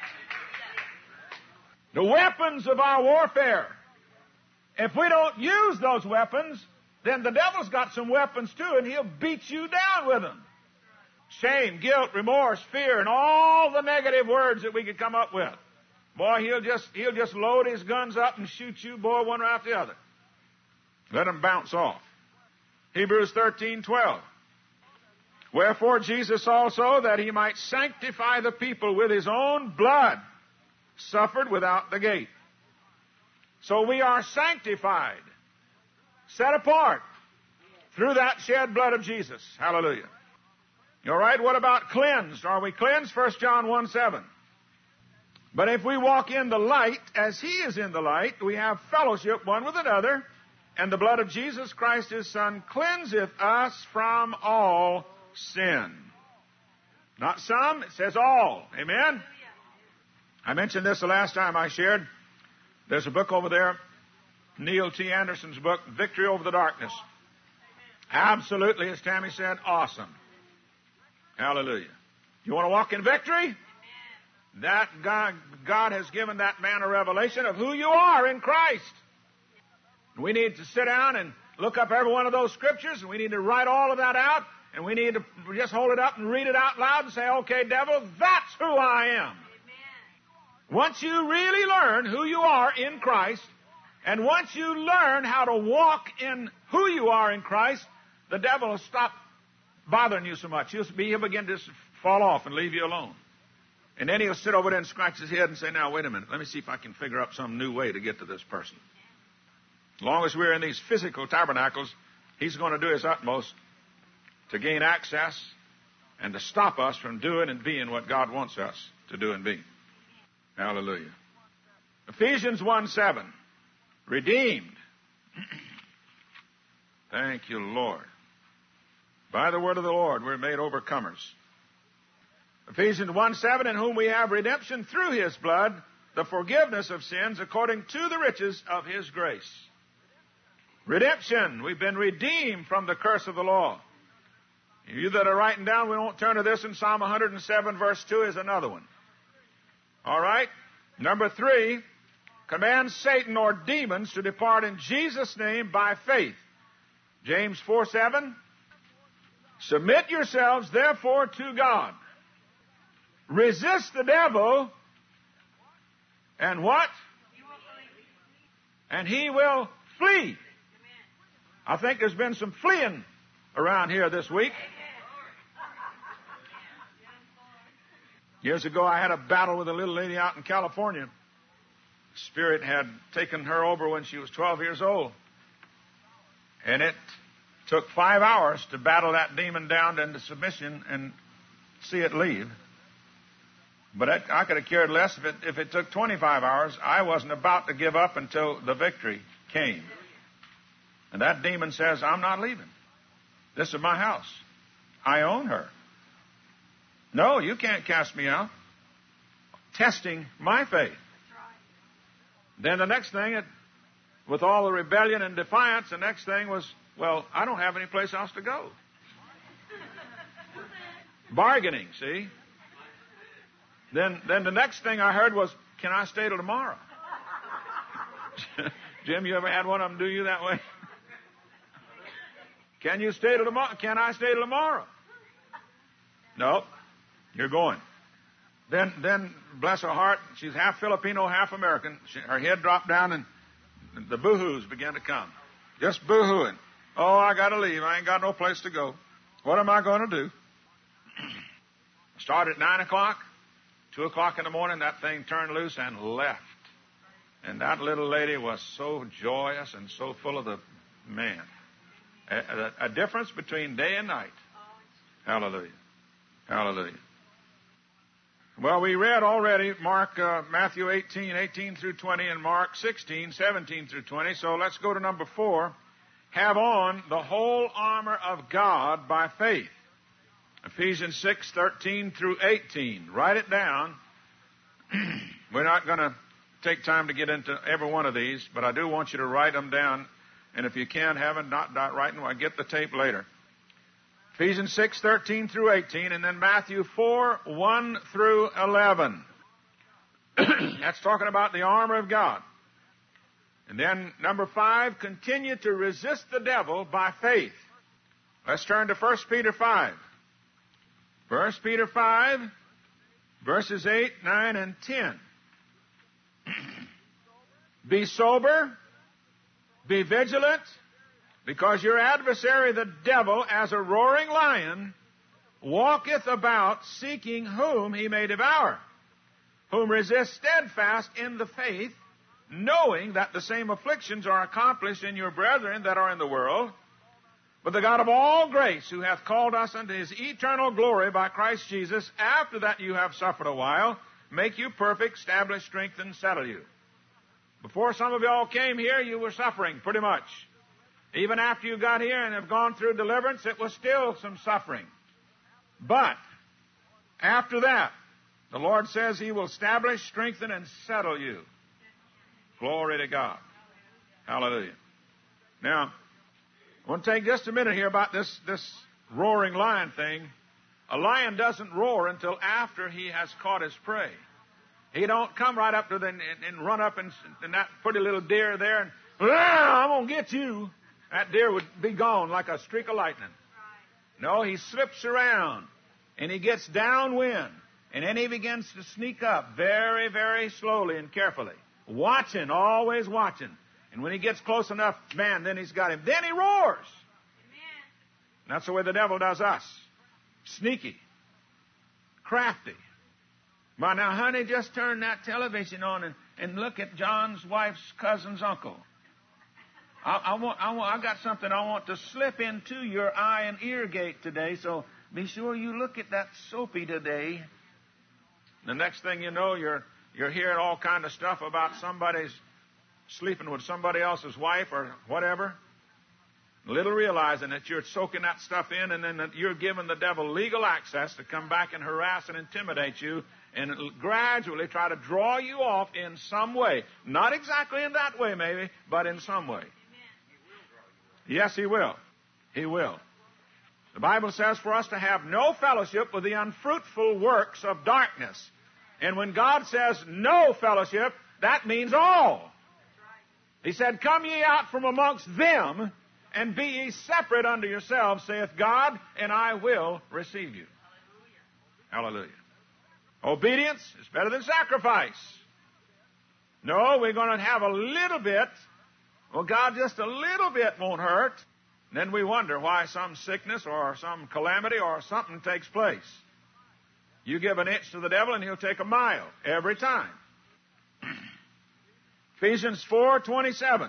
The weapons of our warfare. If we don't use those weapons, then the devil's got some weapons too, and he'll beat you down with them. Shame, guilt, remorse, fear, and all the negative words that we could come up with. Boy, he'll just load his guns up and shoot you, boy, one right after the other. Let them bounce off. Hebrews 13:12. Wherefore Jesus also, that he might sanctify the people with his own blood, suffered without the gate. So we are sanctified, set apart, through that shed blood of Jesus. Hallelujah. All right, what about cleansed? Are we cleansed? 1 John 1:7. But if we walk in the light, as he is in the light, we have fellowship one with another, and the blood of Jesus Christ his Son cleanseth us from all sin. Not some, it says all. Amen? I mentioned this the last time I shared. There's a book over there, Neil T. Anderson's book, Victory Over the Darkness. Absolutely, as Tammy said, awesome. Hallelujah. You want to walk in victory? That God has given that man a revelation of who you are in Christ. We need to sit down and look up every one of those scriptures, and we need to write all of that out, and we need to just hold it up and read it out loud and say, okay, devil, that's who I am. Amen. Once you really learn who you are in Christ, and once you learn how to walk in who you are in Christ, the devil will stop bothering you so much. He'll begin to fall off and leave you alone. And then he'll sit over there and scratch his head and say, now, wait a minute. Let me see if I can figure up some new way to get to this person. As long as we're in these physical tabernacles, he's going to do his utmost to gain access and to stop us from doing and being what God wants us to do and be. Hallelujah. Ephesians 1:7. Redeemed. Thank you, Lord. By the word of the Lord, we're made overcomers. Ephesians 1:7, in whom we have redemption through his blood, the forgiveness of sins according to the riches of his grace. Redemption. We've been redeemed from the curse of the law. You that are writing down, we won't turn to this in Psalm 107, verse 2 is another one. All right? Number 3, command Satan or demons to depart in Jesus' name by faith. James 4:7, submit yourselves therefore to God. Resist the devil, and what? And he will flee. I think there's been some fleeing around here this week. Years ago, I had a battle with a little lady out in California. Spirit had taken her over when she was 12 years old. And it took 5 hours to battle that demon down into submission and see it leave. But I could have cared less if it took 25 hours. I wasn't about to give up until the victory came. And that demon says, I'm not leaving. This is my house. I own her. No, you can't cast me out. Testing my faith. Then the next thing, with all the rebellion and defiance, the next thing was, well, I don't have any place else to go. Bargaining, see? Then the next thing I heard was, can I stay till tomorrow? Jim, you ever had one of them do you that way? Can you stay till tomorrow? Can I stay till tomorrow? No, you're going. Then, bless her heart, she's half Filipino, half American. Her head dropped down and the boo-hoos began to come. Just boo-hooing. Oh, I got to leave. I ain't got no place to go. What am I going to do? Started at 9 o'clock. 2 o'clock in the morning, that thing turned loose and left. And that little lady was so joyous and so full of the man. A difference between day and night. Hallelujah. Hallelujah. Well, we read already Matthew 18 through 20, and Mark 16, 17 through 20. So let's go to number 4. Have on the whole armor of God by faith. Ephesians 6, 13 through 18. Write it down. We're not going to take time to get into every one of these, but I do want you to write them down. And if you can't have them, not writing, well, get the tape later. Ephesians 6, 13 through 18, and then Matthew 4, 1 through 11. That's talking about the armor of God. And then number 5, continue to resist the devil by faith. Let's turn to 1 Peter 5. 1 Peter 5, verses 8, 9, and 10. Be sober, be vigilant, because your adversary the devil, as a roaring lion, walketh about seeking whom he may devour, whom resist steadfast in the faith, knowing that the same afflictions are accomplished in your brethren that are in the world. But the God of all grace, who hath called us unto his eternal glory by Christ Jesus, after that you have suffered a while, make you perfect, establish, strengthen, settle you. Before some of you all came here, you were suffering pretty much. Even after you got here and have gone through deliverance, it was still some suffering. But after that, the Lord says he will establish, strengthen, and settle you. Glory to God. Hallelujah. Now, I want to take just a minute here about this roaring lion thing. A lion doesn't roar until after he has caught his prey. He don't come right up to them and run up and that pretty little deer there and, I'm going to get you. That deer would be gone like a streak of lightning. No, he slips around and he gets downwind and then he begins to sneak up very, very slowly and carefully. Watching, always watching. And when he gets close enough, man, then he's got him. Then he roars. Amen. And that's the way the devil does us. Sneaky. Crafty. Well, now, honey, just turn that television on and look at John's wife's cousin's uncle. I got something I want to slip into your eye and ear gate today, so be sure you look at that soapy today. The next thing you know, you're hearing all kind of stuff about somebody's sleeping with somebody else's wife or whatever. Little realizing that you're soaking that stuff in, and then that you're giving the devil legal access to come back and harass and intimidate you and gradually try to draw you off in some way. Not exactly in that way, maybe, but in some way. Yes, he will. He will. The Bible says for us to have no fellowship with the unfruitful works of darkness. And when God says no fellowship, that means all. He said, come ye out from amongst them, and be ye separate unto yourselves, saith God, and I will receive you. Hallelujah. Obedience is better than sacrifice. No, we're going to have a little bit. Well, God, just a little bit won't hurt. And then we wonder why some sickness or some calamity or something takes place. You give an inch to the devil and he'll take a mile every time. Ephesians 4:27.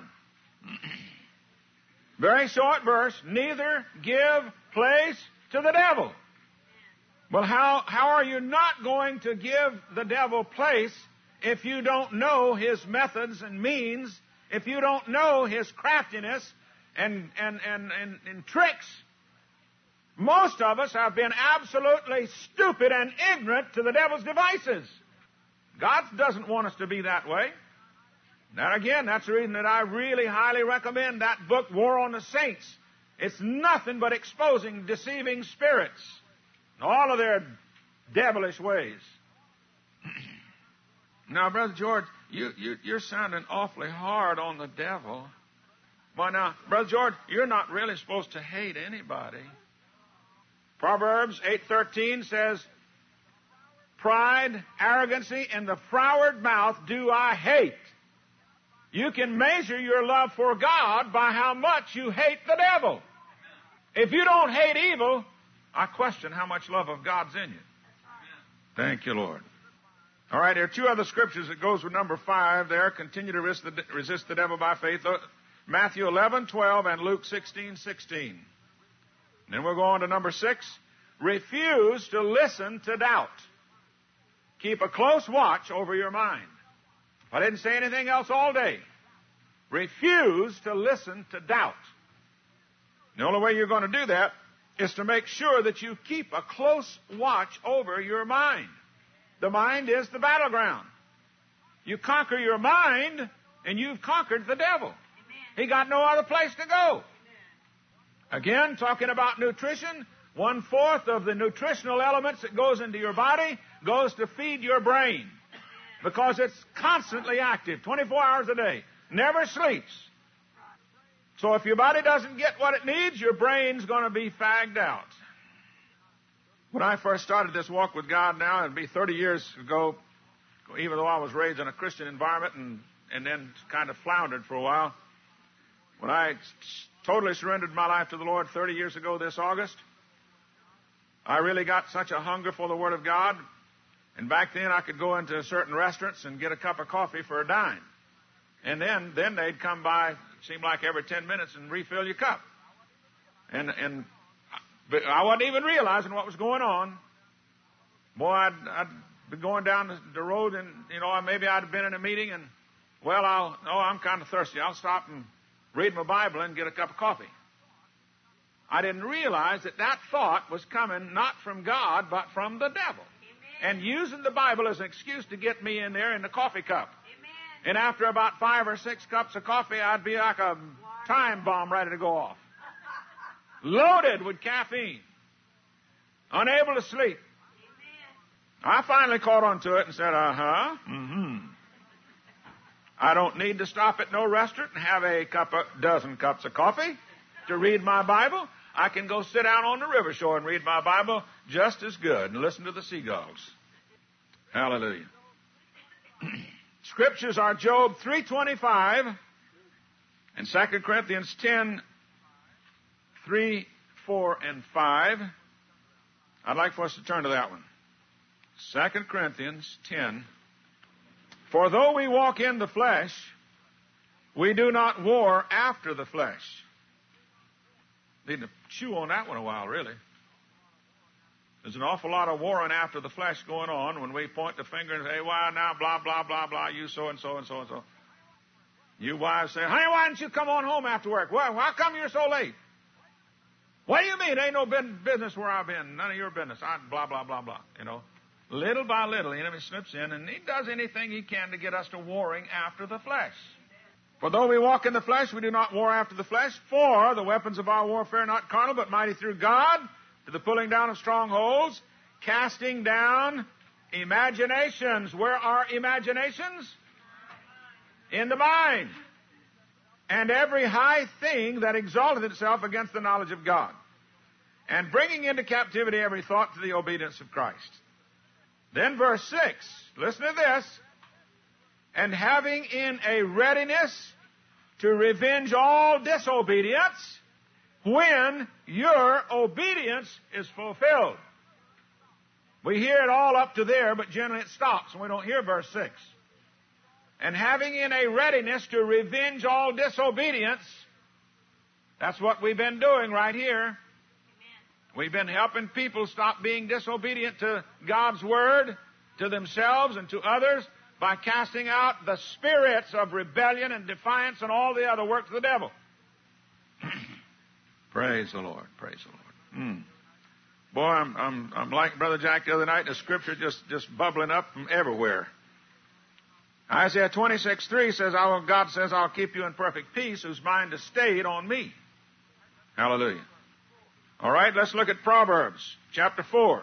Very short verse. Neither give place to the devil. Well, how are you not going to give the devil place if you don't know his methods and means, if you don't know his craftiness and tricks? Most of us have been absolutely stupid and ignorant to the devil's devices. God doesn't want us to be that way. Now, again, that's the reason that I really highly recommend that book, War on the Saints. It's nothing but exposing deceiving spirits, all of their devilish ways. Now, Brother George, you're sounding awfully hard on the devil. Well, now, Brother George, you're not really supposed to hate anybody. Proverbs 8:13 says, pride, arrogancy, and the froward mouth do I hate. You can measure your love for God by how much you hate the devil. If you don't hate evil, I question how much love of God's in you. Thank you, Lord. All right, there are two other scriptures that goes with number 5 there. Continue to resist the devil by faith. Matthew 11:12 and Luke 16:16. Then we'll go on to number 6. Refuse to listen to doubt. Keep a close watch over your mind. I didn't say anything else all day. Refuse to listen to doubt. The only way you're going to do that is to make sure that you keep a close watch over your mind. The mind is the battleground. You conquer your mind, and you've conquered the devil. Amen. He got no other place to go. Amen. Again, talking about nutrition, 1/4 of the nutritional elements that goes into your body goes to feed your brain. Because it's constantly active, 24 hours a day, never sleeps. So if your body doesn't get what it needs, your brain's going to be fagged out. When I first started this walk with God now, it'd be 30 years ago, even though I was raised in a Christian environment and then kind of floundered for a while. When I totally surrendered my life to the Lord 30 years ago this August, I really got such a hunger for the Word of God. And back then, I could go into certain restaurants and get a cup of coffee for a dime. And then they'd come by, it seemed like every 10 minutes, and refill your cup. But I wasn't even realizing what was going on. Boy, I'd be going down the road, and, maybe I'd have been in a meeting, and, I'm kind of thirsty. I'll stop and read my Bible and get a cup of coffee. I didn't realize that thought was coming not from God, but from the devil. And using the Bible as an excuse to get me in there in the coffee cup. Amen. And after about 5 or 6 cups of coffee, I'd be like a time bomb ready to go off. Loaded with caffeine. Unable to sleep. Amen. I finally caught on to it and said, I don't need to stop at no restaurant and have a dozen cups of coffee to read my Bible. I can go sit down on the river shore and read my Bible just as good and listen to the seagulls. Hallelujah. Scriptures are Job 3:25 and 2 Corinthians 10:3, 4, and 5. I'd like for us to turn to that one. 2 Corinthians 10. For though we walk in the flesh, we do not war after the flesh. Need to chew on that one a while, really. There's an awful lot of warring after the flesh going on when we point the finger and say, well, now, blah, blah, blah, blah, you so and so and so and so. You wives say, honey, why didn't you come on home after work? Well, how come you're so late? What do you mean? Ain't no business where I've been. None of your business. Blah, blah, blah, blah. You know, little by little, the enemy slips in, and he does anything he can to get us to warring after the flesh. For though we walk in the flesh, we do not war after the flesh. For the weapons of our warfare are not carnal, but mighty through God, to the pulling down of strongholds, casting down imaginations. Where are imaginations? In the mind. And every high thing that exalteth itself against the knowledge of God, and bringing into captivity every thought to the obedience of Christ. Then verse 6, listen to this. And having in a readiness to revenge all disobedience when your obedience is fulfilled. We hear it all up to there, but generally it stops, and we don't hear verse 6. And having in a readiness to revenge all disobedience, that's what we've been doing right here. Amen. We've been helping people stop being disobedient to God's Word, to themselves and to others, by casting out the spirits of rebellion and defiance and all the other works of the devil. Praise the Lord. Praise the Lord. Boy, I'm like Brother Jack the other night. The Scripture just bubbling up from everywhere. Isaiah 26:3 says, God says, I'll keep you in perfect peace whose mind is stayed on me. Hallelujah. All right, let's look at Proverbs chapter 4.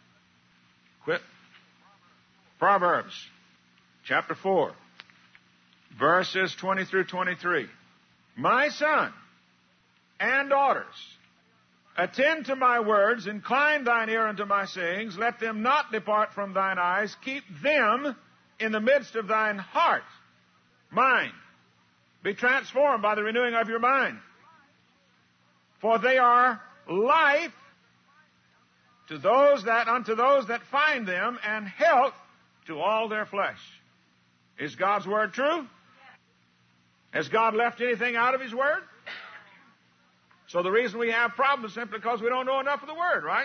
Quit. Proverbs chapter 4, verses 20 through 23. My son and daughters, attend to my words, incline thine ear unto my sayings, let them not depart from thine eyes, keep them in the midst of thine heart, mind. Be transformed by the renewing of your mind. For they are life unto those that find them, and health to all their flesh. Is God's Word true? Has God left anything out of His Word? So the reason we have problems is simply because we don't know enough of the Word, right?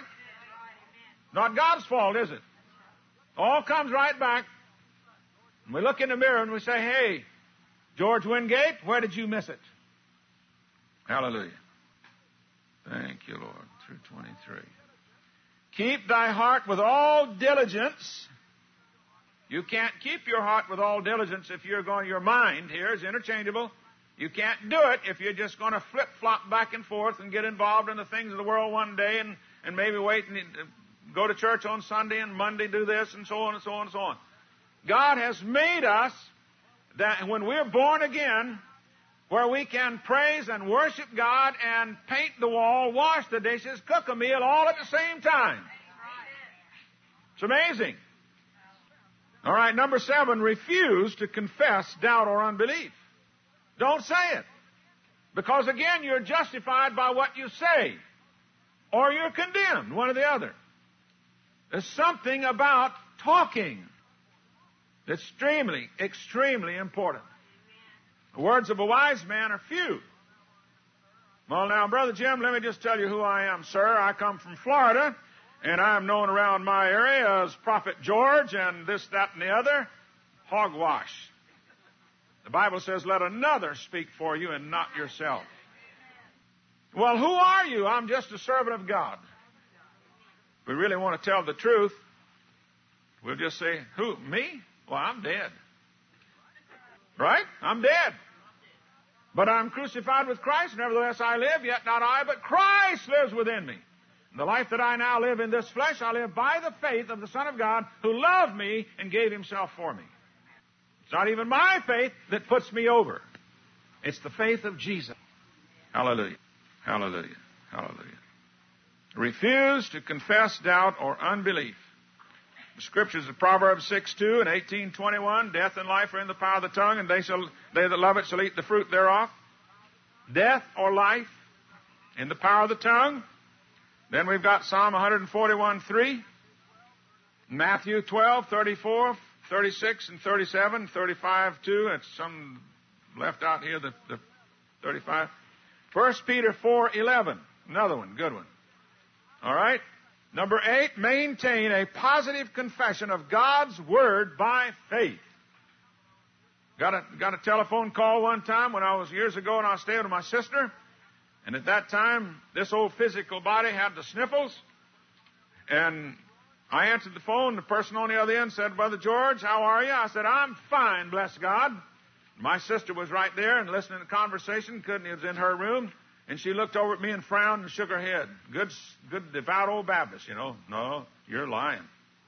Not God's fault, is it? All comes right back. We look in the mirror and we say, hey, George Wingate, where did you miss it? Hallelujah. Thank you, Lord. Through 23. Keep thy heart with all diligence. You can't keep your heart with all diligence if you're going, your mind here is interchangeable. You can't do it if you're just going to flip-flop back and forth and get involved in the things of the world one day and maybe wait and go to church on Sunday and Monday do this and so on and so on and so on. God has made us that when we're born again, where we can praise and worship God and paint the wall, wash the dishes, cook a meal all at the same time. It's amazing. All right, number 7, refuse to confess doubt or unbelief. Don't say it. Because again, you're justified by what you say. Or you're condemned, one or the other. There's something about talking that's extremely, extremely important. The words of a wise man are few. Well, now, Brother Jim, let me just tell you who I am, sir. I come from Florida, and I'm known around my area as Prophet George and this, that, and the other. Hogwash. The Bible says, let another speak for you and not yourself. Well, who are you? I'm just a servant of God. If we really want to tell the truth, we'll just say, who? Me? Well, I'm dead. Right? I'm dead. But I'm crucified with Christ. Nevertheless I live, yet not I, but Christ lives within me. And the life that I now live in this flesh, I live by the faith of the Son of God who loved me and gave himself for me. It's not even my faith that puts me over. It's the faith of Jesus. Hallelujah. Hallelujah. Hallelujah. Refuse to confess doubt or unbelief. The scriptures of Proverbs 6:2 and 18:21, death and life are in the power of the tongue, and they that love it shall eat the fruit thereof. Death or life in the power of the tongue. Then we've got Psalm 141:3. Matthew 12, 34, 36, and 37, 35 too. It's some left out here, the 35. 1 Peter 4, 11. Another one, good one. All right. Number 8, maintain a positive confession of God's Word by faith. Got a telephone call one time when I was years ago, and I was staying with my sister. And at that time, this old physical body had the sniffles. And I answered the phone. The person on the other end said, Brother George, how are you? I said, I'm fine, bless God. My sister was right there and listening to the conversation. It was in her room. And she looked over at me and frowned and shook her head. Good, devout old Baptist, you know. No, you're lying.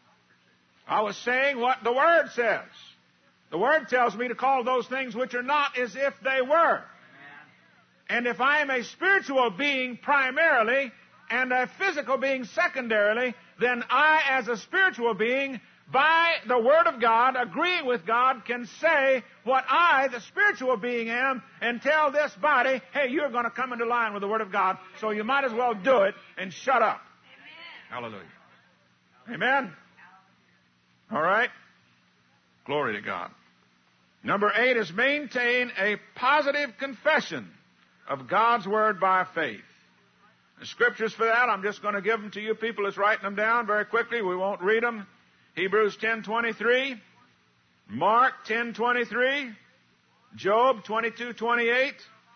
I was saying what the Word says. The Word tells me to call those things which are not as if they were. And if I am a spiritual being primarily and a physical being secondarily, then I, as a spiritual being, by the Word of God, agreeing with God, can say what I, the spiritual being, am, and tell this body, hey, you're going to come into line with the Word of God, so you might as well do it and shut up. Amen. Hallelujah. Amen? All right? Glory to God. Number 8 is maintain a positive confession of God's Word by faith. The scriptures for that, I'm just going to give them to you people that's writing them down very quickly. We won't read them. Hebrews 10:23, Mark 10:23, Job 22:28,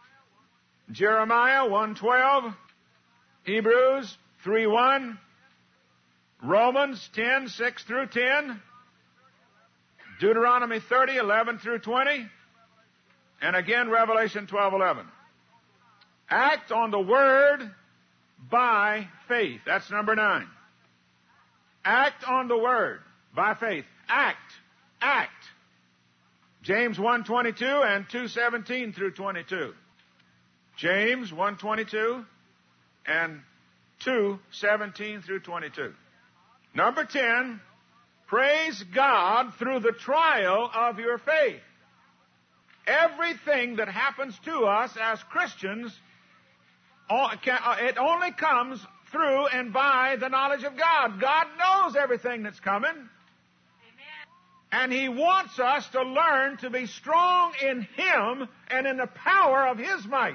Jeremiah 1:12, Hebrews 3:1, Romans 10:6 through 10, Deuteronomy 30:11 through 20, and again Revelation 12:11. Act on the Word by faith. That's number 9. Act on the Word by faith. Act. James 1:22 and 2:17 through 22. James 1:22 and 2:17 through 22. Number 10, praise God through the trial of your faith. Everything that happens to us as Christians, it only comes through and by the knowledge of God. God knows everything that's coming. Amen. And He wants us to learn to be strong in Him and in the power of His might.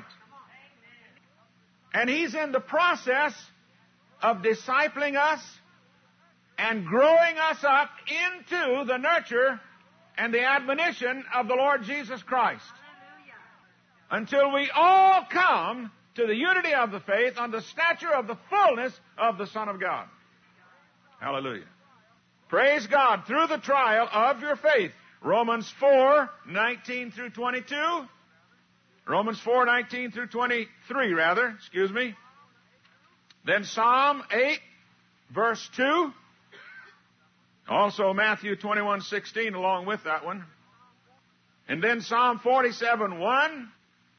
And He's in the process of discipling us and growing us up into the nurture and the admonition of the Lord Jesus Christ. Until we all come to the unity of the faith, on the stature of the fullness of the Son of God. Hallelujah. Praise God through the trial of your faith. Romans 4:19 through 22. Romans 4:19 through 23, rather. Excuse me. Then Psalm 8, verse 2. Also Matthew 21:16 along with that one. And then Psalm 47:1.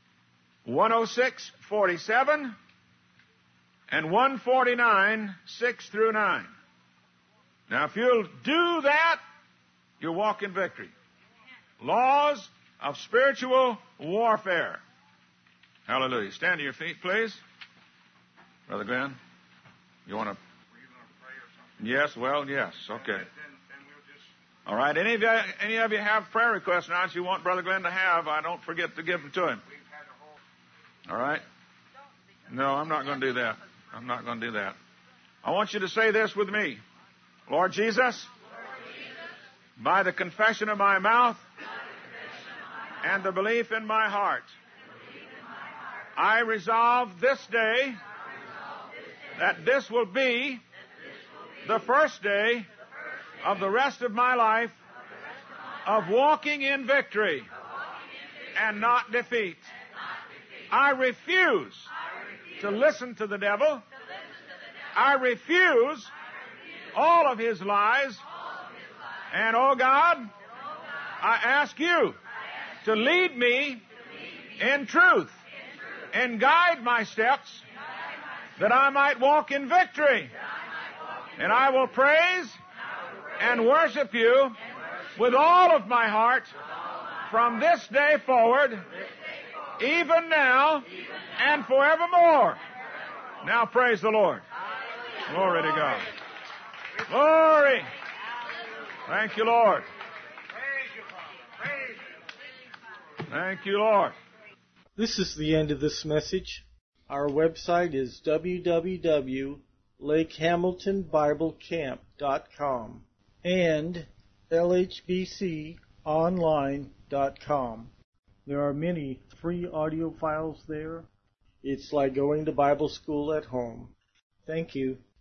106:47, and 149:6 through 9. Now, if you'll do that, you'll walk in victory. Laws of spiritual warfare. Hallelujah. Stand to your feet, please. Brother Glenn, you want to? Yes, well, yes. Okay. All right. Any of you have prayer requests now that you want Brother Glenn to have, I don't forget to give them to him. All right? No, I'm not going to do that. I'm not going to do that. I want you to say this with me. Lord Jesus, by the confession of my mouth and the belief in my heart, I resolve this day that this will be the first day of the rest of my life of walking in victory and not defeat. I refuse to listen to the devil. I refuse all of his lies. And, oh God, I ask you to lead me in truth and guide my steps that I might walk in victory. And I will praise and worship you with all of my heart from this day forward, even now and forevermore. Now praise the Lord. Glory to God. Glory. Thank you, Lord. Thank you, Lord. This is the end of this message. Our website is www.lakehamiltonbiblecamp.com and lhbconline.com. There are many free audio files there. It's like going to Bible school at home. Thank you.